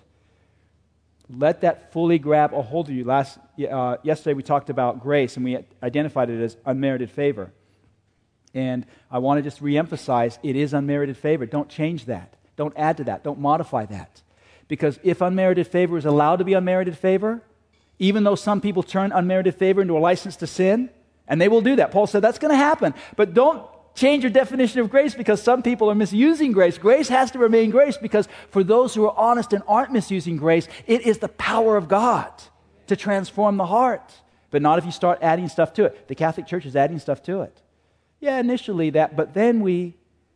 Speaker 2: Let that fully grab a hold of you. Yesterday we talked about grace, and we identified it as unmerited favor. And I want to just reemphasize, it is unmerited favor. Don't change that. Don't add to that. Don't modify that. Because if unmerited favor is allowed to be unmerited favor, even though some people turn unmerited favor into a license to sin, and they will do that. Paul said that's going to happen. But don't change your definition of grace because some people are misusing grace. Grace has to remain grace because for those who are honest and aren't misusing grace, it is the power of God to transform the heart. But not if you start adding stuff to it. The Catholic Church is adding stuff to it. Yeah, initially that, but then we,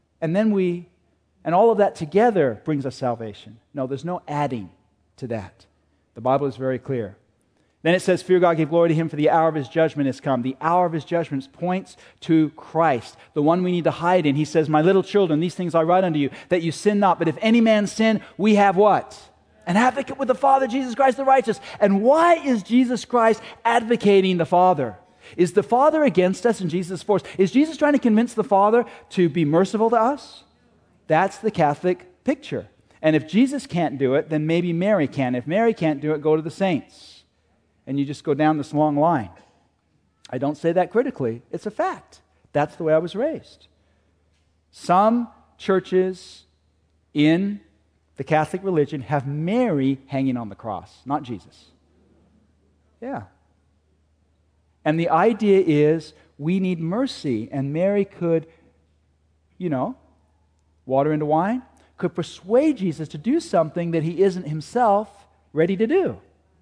Speaker 2: and all of that together brings us salvation. No, there's no adding to that. The Bible is very clear. Then it says, fear God, give glory to Him, for the hour of His judgment has come. The hour of His judgment points to Christ, the one we need to hide in. He says, my little children, these things I write unto you, that you sin not. But if any man sin, we have what? An advocate with the Father, Jesus Christ the righteous. And why is Jesus Christ advocating the Father? Is the Father against us and Jesus for us? Is Jesus trying to convince the Father to be merciful to us? That's the Catholic picture. And if Jesus can't do it, then maybe Mary can. If Mary can't do it, go to the saints. And you just go down this long line. I don't say that critically. It's a fact. That's the way I was raised. Some churches in the Catholic religion have Mary hanging on the cross, not Jesus. Yeah. And the idea is we need mercy, and Mary could, water into wine, could persuade Jesus to do something that He isn't Himself ready to do.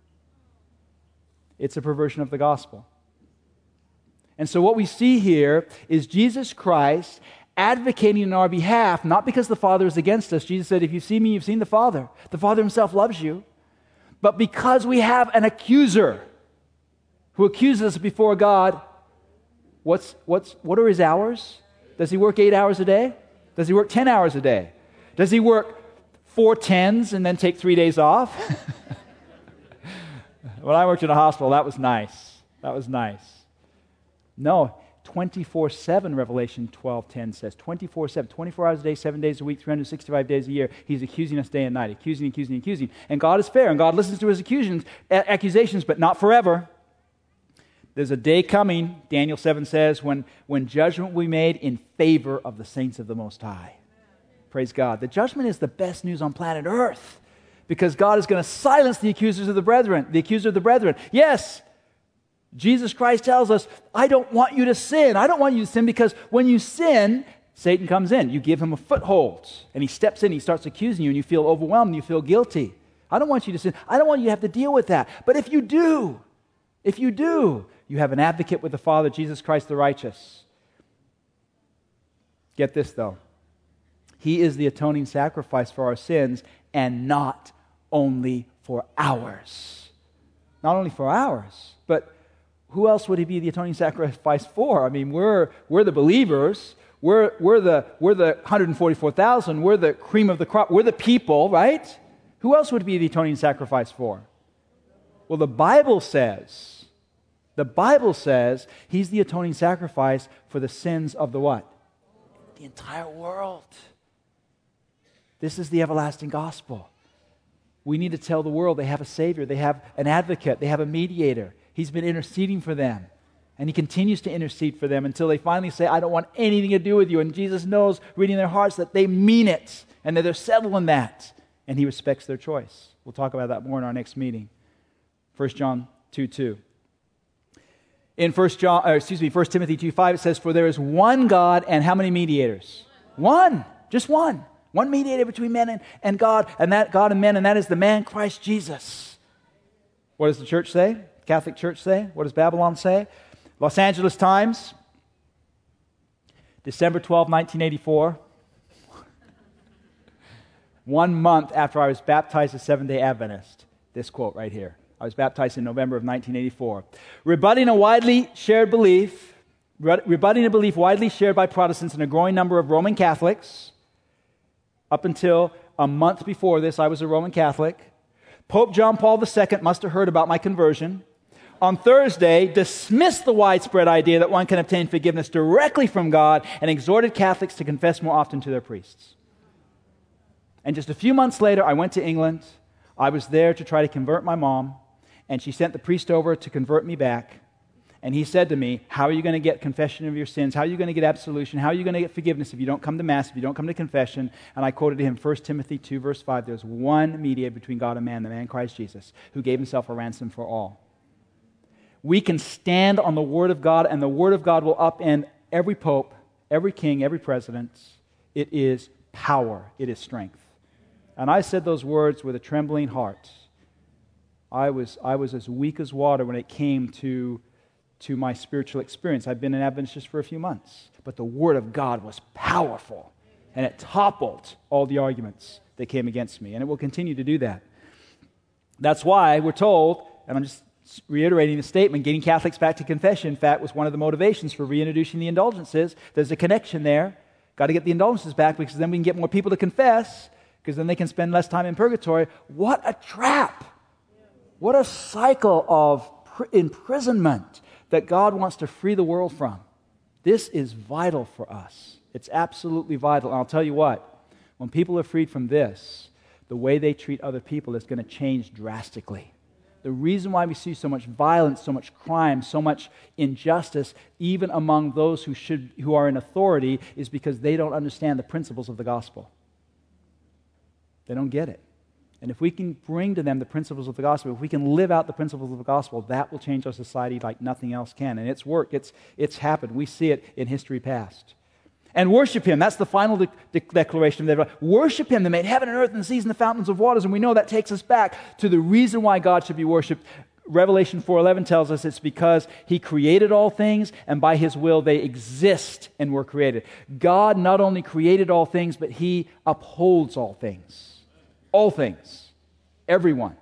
Speaker 2: It's a perversion of the gospel. And so what we see here is Jesus Christ advocating on our behalf, not because the Father is against us. Jesus said, if you see me, you've seen the Father. The Father Himself loves you. But because we have an accuser who accuses us before God, what are His hours? Does He work 8 hours a day? Does He work 10 hours a day? Does He work 4 10s and then take 3 days off? When I worked in a hospital, that was nice. That was nice. No, 24/7, Revelation 12:10 says. 24/7, 24 hours a day, 7 days a week, 365 days a year. He's accusing us day and night, accusing. And God is fair, and God listens to his accusations, but not forever. There's a day coming, Daniel 7 says, when judgment will be made in favor of the saints of the Most High. Praise God. The judgment is the best news on planet Earth, because God is going to silence the accuser of the brethren. Yes, Jesus Christ tells us, I don't want you to sin. I don't want you to sin, because when you sin, Satan comes in. You give him a foothold, and he steps in, he starts accusing you, and you feel overwhelmed, and you feel guilty. I don't want you to sin. I don't want you to have to deal with that. But if you do, you have an advocate with the Father, Jesus Christ the righteous. Get this, though. He is the atoning sacrifice for our sins, and not only for ours. Not only for ours, but who else would he be the atoning sacrifice for? I mean, we're the believers. We're the 144,000. We're the cream of the crop. We're the people, right? Who else would be the atoning sacrifice for? Well, the Bible says he's the atoning sacrifice for the sins of the what? The entire world. This is the everlasting gospel. We need to tell the world they have a Savior, they have an advocate, they have a mediator. He's been interceding for them, and he continues to intercede for them until they finally say, I don't want anything to do with you. And Jesus knows, reading their hearts, that they mean it, and that they're settled in that, and he respects their choice. We'll talk about that more in our next meeting. 1 John 2:2. In 1 Timothy 2:5, it says, for there is one God, and how many mediators? One. Just one. One mediator between men and God, and that God and men, and that is the man Christ Jesus. What does the church say? Catholic Church say? What does Babylon say? Los Angeles Times, December 12, 1984. 1 month after I was baptized as Seventh-day Adventist. This quote right here. I was baptized in November of 1984. Rebutting a belief widely shared by Protestants and a growing number of Roman Catholics. Up until a month before this, I was a Roman Catholic. Pope John Paul II must have heard about my conversion. On Thursday, dismissed the widespread idea that one can obtain forgiveness directly from God and exhorted Catholics to confess more often to their priests. And just a few months later, I went to England. I was there to try to convert my mom, and she sent the priest over to convert me back. And he said to me, how are you going to get confession of your sins? How are you going to get absolution? How are you going to get forgiveness if you don't come to Mass, if you don't come to confession? And I quoted to him 1 Timothy 2, verse 5. There's one mediator between God and man, the man Christ Jesus, who gave himself a ransom for all. We can stand on the Word of God, and the Word of God will upend every pope, every king, every president. It is power. It is strength. And I said those words with a trembling heart. I was as weak as water when it came to my spiritual experience. I've been an Adventist just for a few months, but the Word of God was powerful, and it toppled all the arguments that came against me, and it will continue to do that. That's why we're told, and I'm just reiterating the statement, getting Catholics back to confession, in fact, was one of the motivations for reintroducing the indulgences. There's a connection there. Got to get the indulgences back, because then we can get more people to confess, because then they can spend less time in purgatory. What a trap! What a cycle of imprisonment that God wants to free the world from. This is vital for us. It's absolutely vital. And I'll tell you what, when people are freed from this, the way they treat other people is going to change drastically. The reason why we see so much violence, so much crime, so much injustice, even among those who are in authority, is because they don't understand the principles of the gospel. They don't get it. And if we can bring to them the principles of the gospel, if we can live out the principles of the gospel, that will change our society like nothing else can. And it's worked. It's happened. We see it in history past. And worship Him. That's the final declaration of that. Worship Him that made heaven and earth and the seas and the fountains of waters. And we know that takes us back to the reason why God should be worshipped. Revelation 4:11 tells us it's because He created all things, and by His will they exist and were created. God not only created all things, but He upholds all things. All things. Everyone.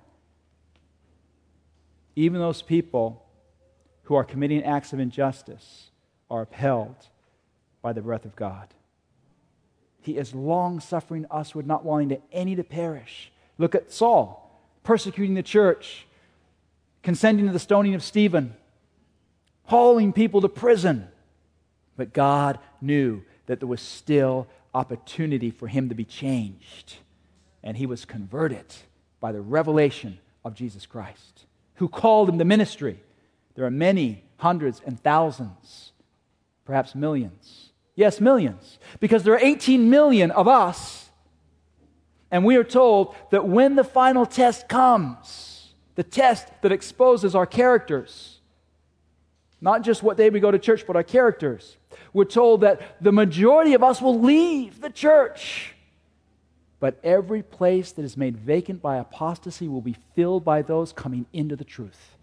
Speaker 2: Even those people who are committing acts of injustice are upheld by the breath of God. He is long-suffering usward, not wanting any to perish. Look at Saul, persecuting the church, consenting to the stoning of Stephen, hauling people to prison. But God knew that there was still opportunity for him to be changed. And he was converted by the revelation of Jesus Christ, who called him to ministry. There are many hundreds and thousands, perhaps millions. Yes, millions. Because there are 18 million of us. And we are told that when the final test comes, the test that exposes our characters, not just what day we go to church, but our characters, we're told that the majority of us will leave the church. But every place that is made vacant by apostasy will be filled by those coming into the truth.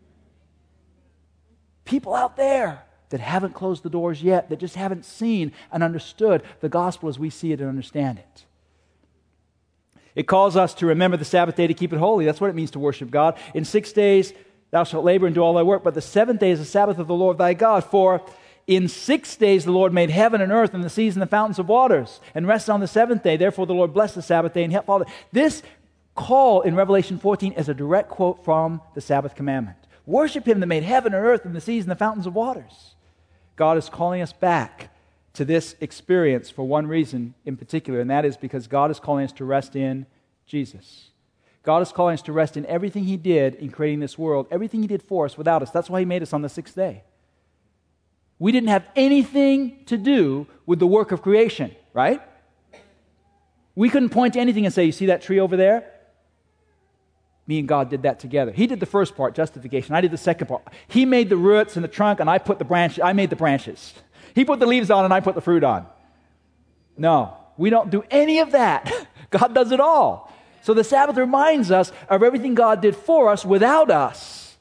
Speaker 2: People out there that haven't closed the doors yet, that just haven't seen and understood the gospel as we see it and understand it. It calls us to remember the Sabbath day to keep it holy. That's what it means to worship God. In 6 days thou shalt labor and do all thy work, but the seventh day is the Sabbath of the Lord thy God. For in 6 days the Lord made heaven and earth and the seas and the fountains of waters, and rested on the seventh day. Therefore the Lord blessed the Sabbath day and helped all that. This call in Revelation 14 is a direct quote from the Sabbath commandment. Worship him that made heaven and earth and the seas and the fountains of waters. God is calling us back to this experience for one reason in particular, and that is because God is calling us to rest in Jesus. God is calling us to rest in everything he did in creating this world, everything he did for us without us. That's why he made us on the sixth day. We didn't have anything to do with the work of creation, right? We couldn't point to anything and say, you see that tree over there? Me and God did that together. He did the first part, justification. I did the second part. He made the roots and the trunk, and I made the branches. He put the leaves on, and I put the fruit on. No, we don't do any of that. God does it all. So the Sabbath reminds us of everything God did for us without us.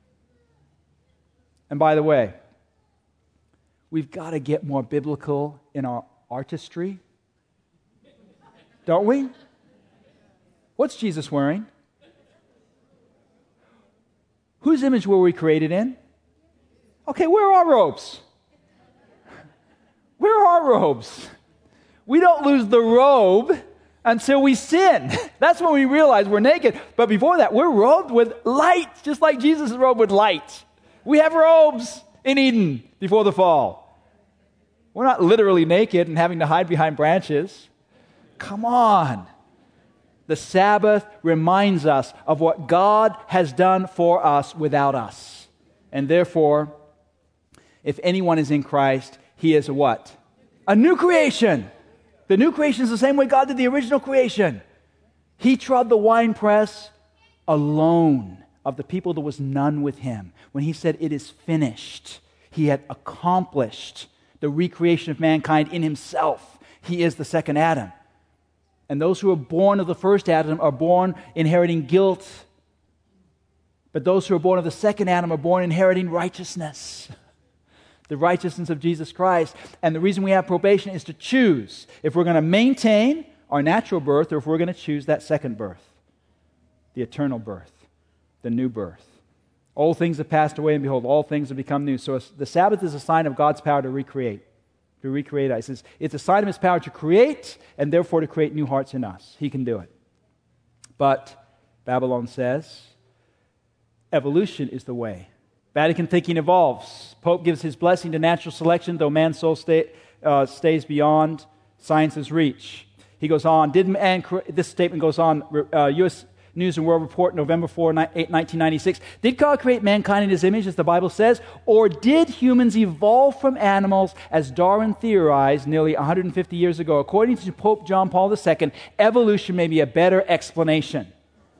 Speaker 2: And by the way, we've got to get more biblical in our artistry. Don't we? What's Jesus wearing? Whose image were we created in? Okay, where are our robes? Where are our robes? We don't lose the robe until we sin. That's when we realize we're naked. But before that, we're robed with light, just like Jesus is robed with light. We have robes in Eden before the fall. We're not literally naked and having to hide behind branches. Come on. The Sabbath reminds us of what God has done for us without us. And therefore, if anyone is in Christ, he is a what? A new creation. The new creation is the same way God did the original creation. He trod the winepress alone. Of the people, there was none with him. When he said, it is finished, he had accomplished the recreation of mankind in himself. He is the second Adam. And those who are born of the first Adam are born inheriting guilt. But those who are born of the second Adam are born inheriting righteousness. The righteousness of Jesus Christ. And the reason we have probation is to choose if we're going to maintain our natural birth or if we're going to choose that second birth, the eternal birth, the new birth. Old things have passed away, and behold, all things have become new. So the Sabbath is a sign of God's power to recreate. To recreate us. It's a sign of his power to create, and therefore to create new hearts in us. He can do it. But Babylon says, evolution is the way. Vatican thinking evolves. Pope gives his blessing to natural selection, though man's soul stays beyond science's reach. He goes on, this statement goes on, U.S. News and World Report, November 4, 1996. Did God create mankind in his image, as the Bible says? Or did humans evolve from animals, as Darwin theorized nearly 150 years ago? According to Pope John Paul II, evolution may be a better explanation.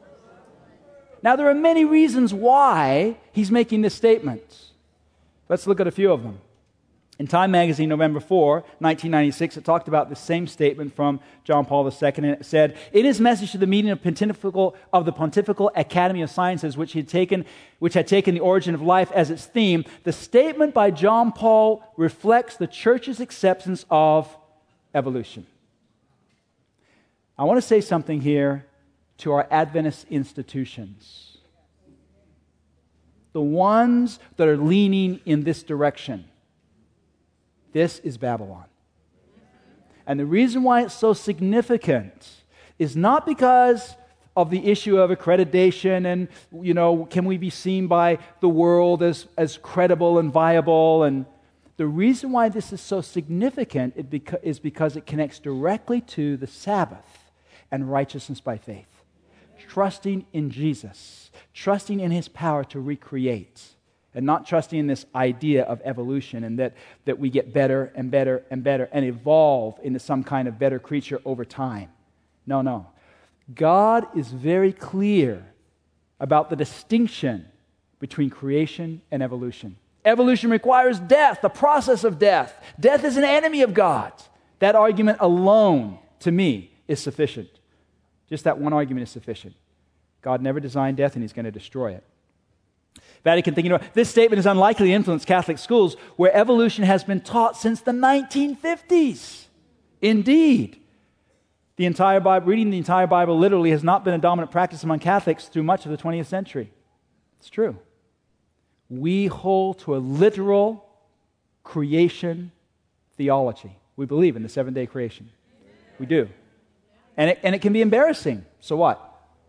Speaker 2: Now, there are many reasons why he's making this statement. Let's look at a few of them. In Time magazine, November 4, 1996, it talked about the same statement from John Paul II, and it said, in his message to the meeting of the Pontifical Academy of Sciences, which had taken the origin of life as its theme, the statement by John Paul reflects the Church's acceptance of evolution. I want to say something here to our Adventist institutions. The ones that are leaning in this direction. This is Babylon. And the reason why it's so significant is not because of the issue of accreditation and, can we be seen by the world as credible and viable? And the reason why this is so significant is because it connects directly to the Sabbath and righteousness by faith. Trusting in Jesus, trusting in His power to recreate, and not trusting in this idea of evolution and that we get better and better and better and evolve into some kind of better creature over time. No. God is very clear about the distinction between creation and evolution. Evolution requires death, the process of death. Death is an enemy of God. That argument alone, to me, is sufficient. Just that one argument is sufficient. God never designed death, and He's going to destroy it. Vatican thinking, this statement is unlikely to influence Catholic schools where evolution has been taught since the 1950s. Indeed, reading the entire Bible literally has not been a dominant practice among Catholics through much of the 20th century. It's true. We hold to a literal creation theology. We believe in the seventh-day creation. We do. And it can be embarrassing. So what?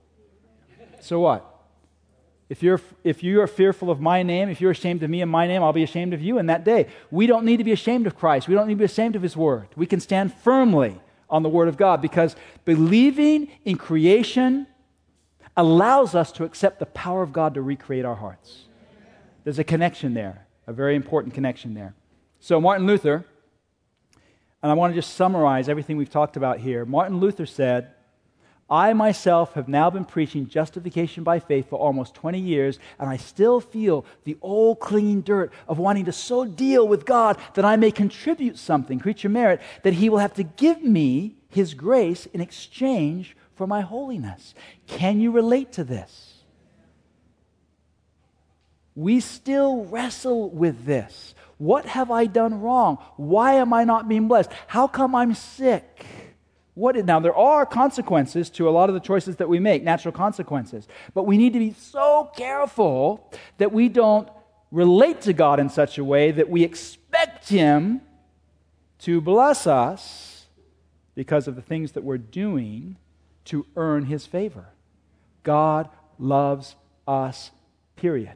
Speaker 2: If you are fearful of my name, if you're ashamed of me and my name, I'll be ashamed of you in that day. We don't need to be ashamed of Christ. We don't need to be ashamed of His Word. We can stand firmly on the Word of God because believing in creation allows us to accept the power of God to recreate our hearts. There's a connection there, a very important connection there. So Martin Luther, and I want to just summarize everything we've talked about here. Martin Luther said, I myself have now been preaching justification by faith for almost 20 years, and I still feel the old clinging dirt of wanting to so deal with God that I may contribute something, creature merit, that He will have to give me His grace in exchange for my holiness. Can you relate to this? We still wrestle with this. What have I done wrong? Why am I not being blessed? How come I'm sick? Now, there are consequences to a lot of the choices that we make, natural consequences. But we need to be so careful that we don't relate to God in such a way that we expect Him to bless us because of the things that we're doing to earn His favor. God loves us, period.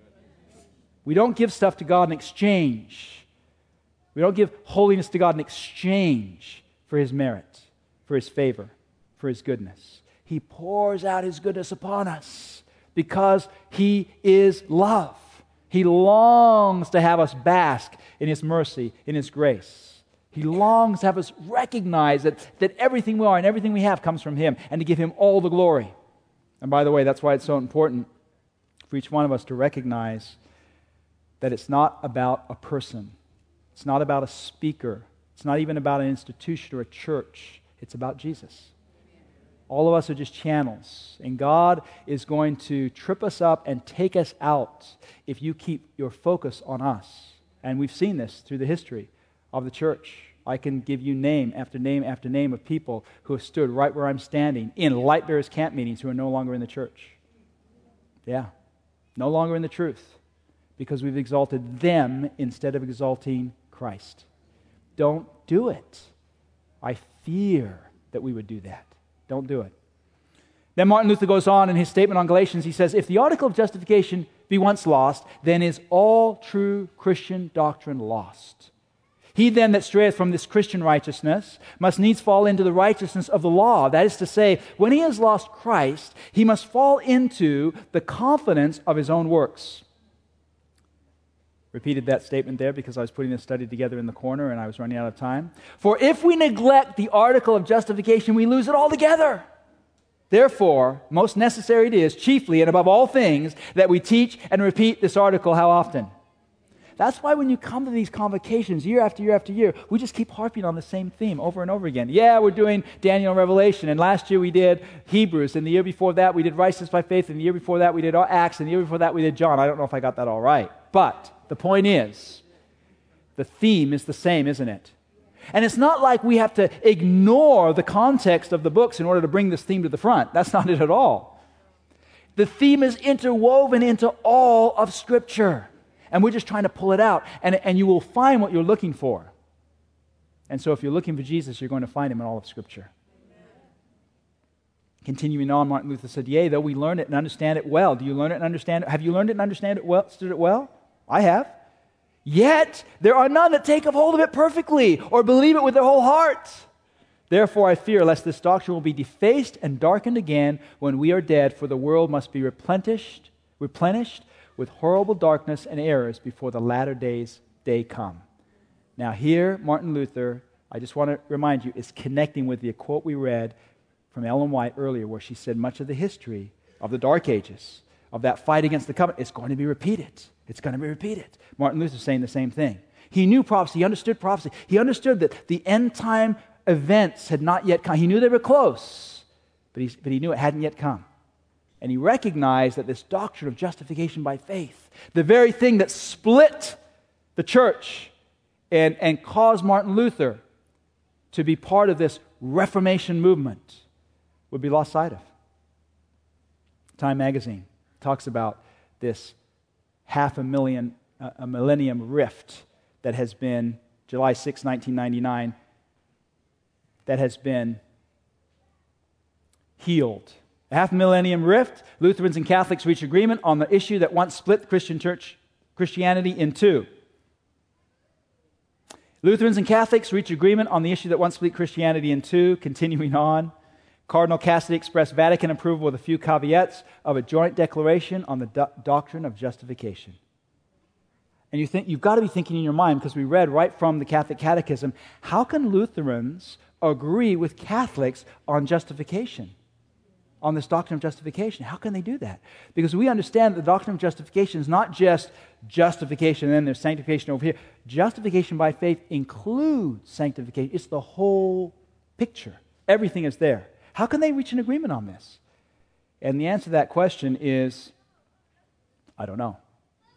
Speaker 2: We don't give stuff to God in exchange. We don't give holiness to God in exchange for His merit, for His favor, for His goodness. He pours out His goodness upon us because He is love. He longs to have us bask in His mercy, in His grace. He longs to have us recognize that everything we are and everything we have comes from Him and to give Him all the glory. And by the way, that's why it's so important for each one of us to recognize that it's not about a person. It's not about a speaker. It's not even about an institution or a church. It's about Jesus. All of us are just channels, and God is going to trip us up and take us out if you keep your focus on us. And we've seen this through the history of the church. I can give you name after name after name of people who have stood right where I'm standing in Light Bearers camp meetings who are no longer in the church. Yeah, no longer in the truth, because we've exalted them instead of exalting Christ. Don't do it. I fear that we would do that. Don't do it. Then Martin Luther goes on in his statement on Galatians. He says, if the article of justification be once lost, then is all true Christian doctrine lost. He then that strayeth from this Christian righteousness must needs fall into the righteousness of the law. That is to say, when he has lost Christ, he must fall into the confidence of his own works. Repeated that statement there because I was putting this study together in the corner and I was running out of time. For if we neglect the article of justification, we lose it altogether. Therefore, most necessary it is, chiefly and above all things, that we teach and repeat this article how often? That's why when you come to these convocations year after year after year, we just keep harping on the same theme over and over again. Yeah, we're doing Daniel and Revelation, and last year we did Hebrews, and the year before that we did Righteousness by Faith, and the year before that we did Acts, and the year before that we did John. I don't know if I got that all right. But the point is, the theme is the same, isn't it? And it's not like we have to ignore the context of the books in order to bring this theme to the front. That's not it at all. The theme is interwoven into all of Scripture. And we're just trying to pull it out. And you will find what you're looking for. And so if you're looking for Jesus, you're going to find Him in all of Scripture. Continuing on, Martin Luther said, yea, though we learn it and understand it well. Do you learn it and understand it? Have you learned it and understand it well, understood it well? I have. Yet there are none that take hold of it perfectly or believe it with their whole heart. Therefore I fear lest this doctrine will be defaced and darkened again when we are dead, for the world must be replenished with horrible darkness and errors before the latter day come. Now here, Martin Luther, I just want to remind you, is connecting with the quote we read from Ellen White earlier, where she said much of the history of the Dark Ages, of that fight against the covenant, is going to be repeated. It's going to be repeated. Martin Luther is saying the same thing. He knew prophecy. He understood prophecy. He understood that the end time events had not yet come. He knew they were close, but he knew it hadn't yet come. And he recognized that this doctrine of justification by faith, the very thing that split the church and caused Martin Luther to be part of this Reformation movement, would be lost sight of. Time magazine talks about this a millennium rift that has been, July 6, 1999, that has been healed. A half millennium rift, Lutherans and Catholics reach agreement on the issue that once split Christianity in two. Lutherans and Catholics reach agreement on the issue that once split Christianity in two. Continuing on, Cardinal Cassidy expressed Vatican approval with a few caveats of a joint declaration on the doctrine of justification. And you've got to be thinking in your mind, because we read right from the Catholic Catechism, how can Lutherans agree with Catholics on justification, on this doctrine of justification? How can they do that? Because we understand that the doctrine of justification is not just justification and then there's sanctification over here. Justification by faith includes sanctification. It's the whole picture. Everything is there. How can they reach an agreement on this? And the answer to that question is, I don't know.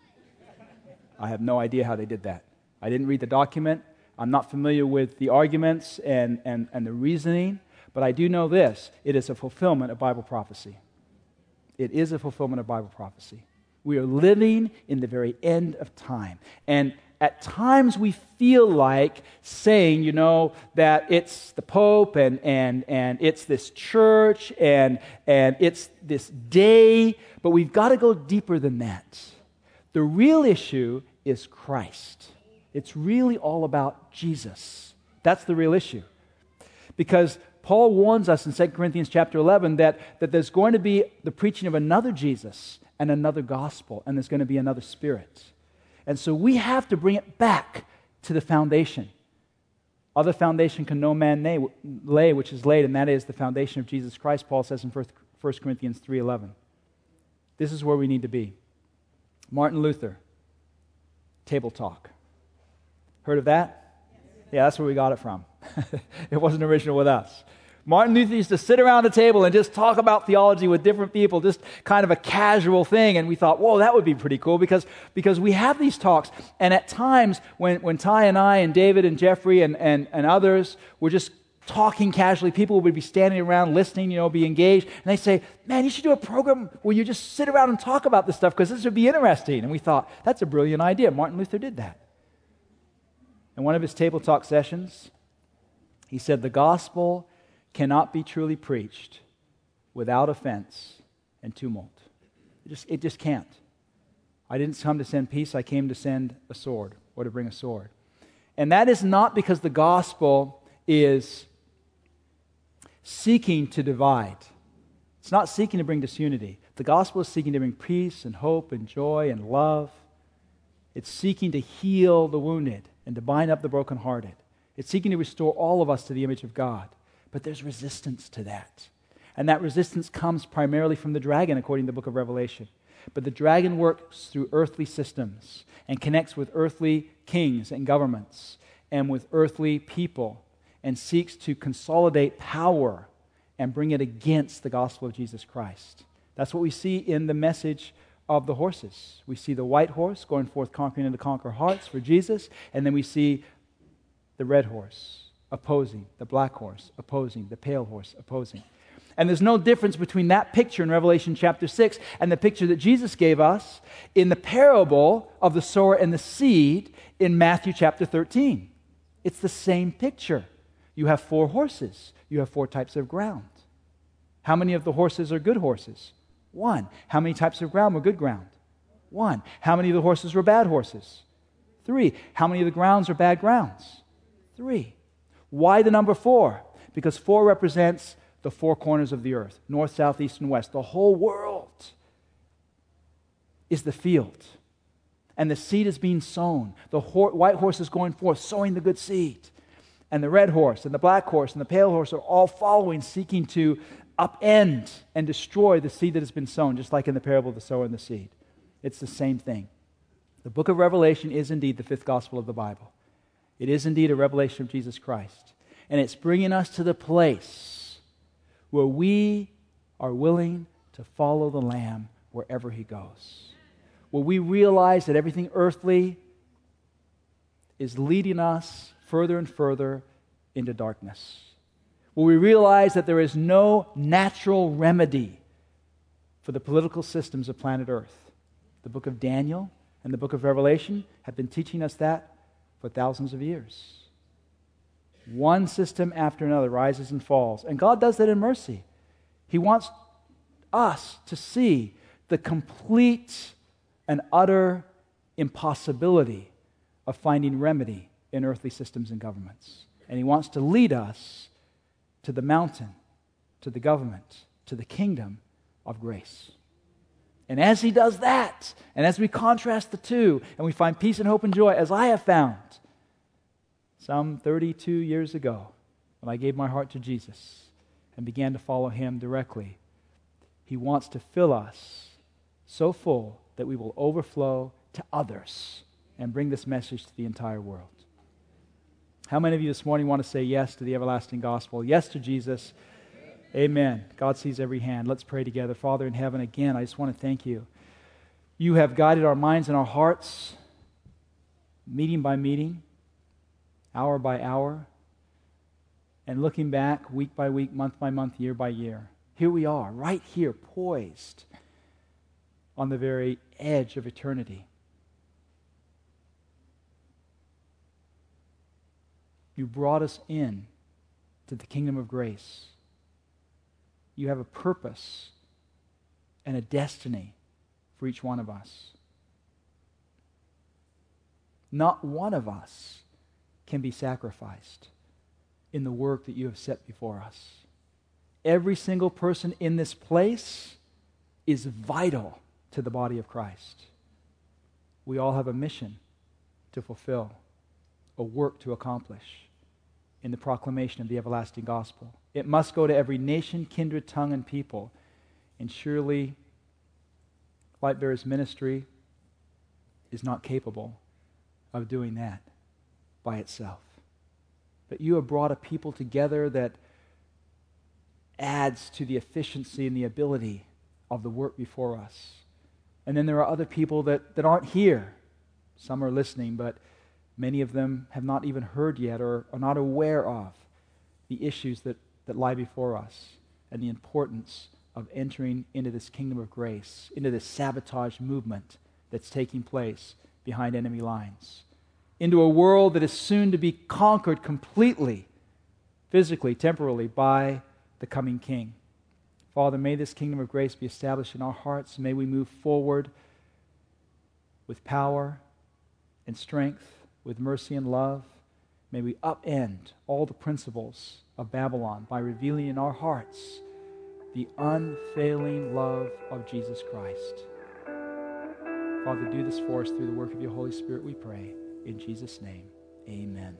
Speaker 2: I have no idea how they did that. I didn't read the document. I'm not familiar with the arguments and the reasoning, but I do know this. It is a fulfillment of Bible prophecy. It is a fulfillment of Bible prophecy. We are living in the very end of time. And at times we feel like saying, that it's the Pope and it's this church and it's this day, but we've got to go deeper than that. The real issue is Christ. It's really all about Jesus. That's the real issue. Because Paul warns us in 2 Corinthians chapter 11 that there's going to be the preaching of another Jesus and another gospel, and there's going to be another Spirit. And so we have to bring it back to the foundation. Other foundation can no man lay, which is laid, and that is the foundation of Jesus Christ, Paul says in 1 Corinthians 3:11. This is where we need to be. Martin Luther, table talk. Heard of that? Yeah, that's where we got it from. It wasn't original with us. Martin Luther used to sit around a table and just talk about theology with different people, just kind of a casual thing. And we thought, whoa, that would be pretty cool because we have these talks. And at times when Ty and I and David and Jeffrey and others were just talking casually, people would be standing around listening, be engaged. And they say, man, you should do a program where you just sit around and talk about this stuff because this would be interesting. And we thought, that's a brilliant idea. Martin Luther did that. In one of his table talk sessions, he said, the gospel cannot be truly preached without offense and tumult. It just can't. I didn't come to send peace, I came to send a sword, or to bring a sword. And that is not because the gospel is seeking to divide. It's not seeking to bring disunity. The gospel is seeking to bring peace and hope and joy and love. It's seeking to heal the wounded and to bind up the brokenhearted. It's seeking to restore all of us to the image of God. But there's resistance to that. And that resistance comes primarily from the dragon, according to the book of Revelation. But the dragon works through earthly systems and connects with earthly kings and governments and with earthly people and seeks to consolidate power and bring it against the gospel of Jesus Christ. That's what we see in the message of the horses. We see the white horse going forth conquering and to conquer hearts for Jesus, and then we see the red horse opposing, the black horse opposing, the pale horse opposing. And there's no difference between that picture in Revelation chapter 6 and the picture that Jesus gave us in the parable of the sower and the seed in Matthew chapter 13. It's the same picture. You have 4 horses. You have 4 types of ground. How many of the horses are good horses? 1. How many types of ground were good ground? 1. How many of the horses were bad horses? 3. How many of the grounds are bad grounds? 3. Why the number 4? Because 4 represents the 4 corners of the earth, north, south, east, and west. The whole world is the field. And the seed is being sown. The white horse is going forth, sowing the good seed. And the red horse and the black horse and the pale horse are all following, seeking to upend and destroy the seed that has been sown, just like in the parable of the sower and the seed. It's the same thing. The book of Revelation is indeed the 5th gospel of the Bible. It is indeed a revelation of Jesus Christ. And it's bringing us to the place where we are willing to follow the Lamb wherever He goes. Where we realize that everything earthly is leading us further and further into darkness. Where we realize that there is no natural remedy for the political systems of planet Earth. The book of Daniel and the book of Revelation have been teaching us that for thousands of years. One system after another rises and falls. And God does that in mercy. He wants us to see the complete and utter impossibility of finding remedy in earthly systems and governments. And He wants to lead us to the mountain, to the government, to the kingdom of grace. And as He does that, and as we contrast the two, and we find peace and hope and joy, as I have found some 32 years ago when I gave my heart to Jesus and began to follow Him directly, He wants to fill us so full that we will overflow to others and bring this message to the entire world. How many of you this morning want to say yes to the everlasting gospel? Yes to Jesus. Amen. God sees every hand. Let's pray together. Father in heaven, again, I just want to thank You. You have guided our minds and our hearts, meeting by meeting, hour by hour, and looking back week by week, month by month, year by year. Here we are, right here, poised on the very edge of eternity. You brought us in to the kingdom of grace. You have a purpose and a destiny for each one of us. Not one of us can be sacrificed in the work that You have set before us. Every single person in this place is vital to the body of Christ. We all have a mission to fulfill, a work to accomplish in the proclamation of the everlasting gospel. It must go to every nation, kindred, tongue, and people. And surely, Lightbearers Ministry is not capable of doing that by itself. But You have brought a people together that adds to the efficiency and the ability of the work before us. And then there are other people that aren't here. Some are listening, but many of them have not even heard yet or are not aware of the issues that lie before us and the importance of entering into this kingdom of grace, into this sabotage movement that's taking place behind enemy lines, into a world that is soon to be conquered completely, physically, temporally, by the coming King. Father, may this kingdom of grace be established in our hearts. May we move forward with power and strength, with mercy and love. May we upend all the principles of Babylon by revealing in our hearts the unfailing love of Jesus Christ. Father, do this for us through the work of Your Holy Spirit, we pray. In Jesus' name, amen.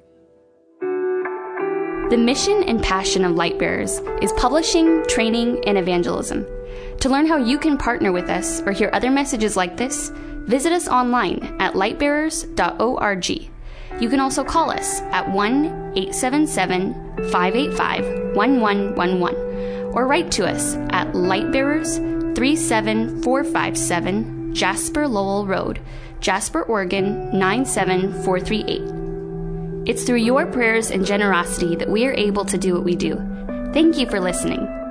Speaker 1: The mission and passion of Lightbearers is publishing, training, and evangelism. To learn how you can partner with us or hear other messages like this, visit us online at lightbearers.org. You can also call us at 1-877-585-1111 or write to us at Lightbearers 37457 Jasper Lowell Road, Jasper, Oregon 97438. It's through your prayers and generosity that we are able to do what we do. Thank you for listening.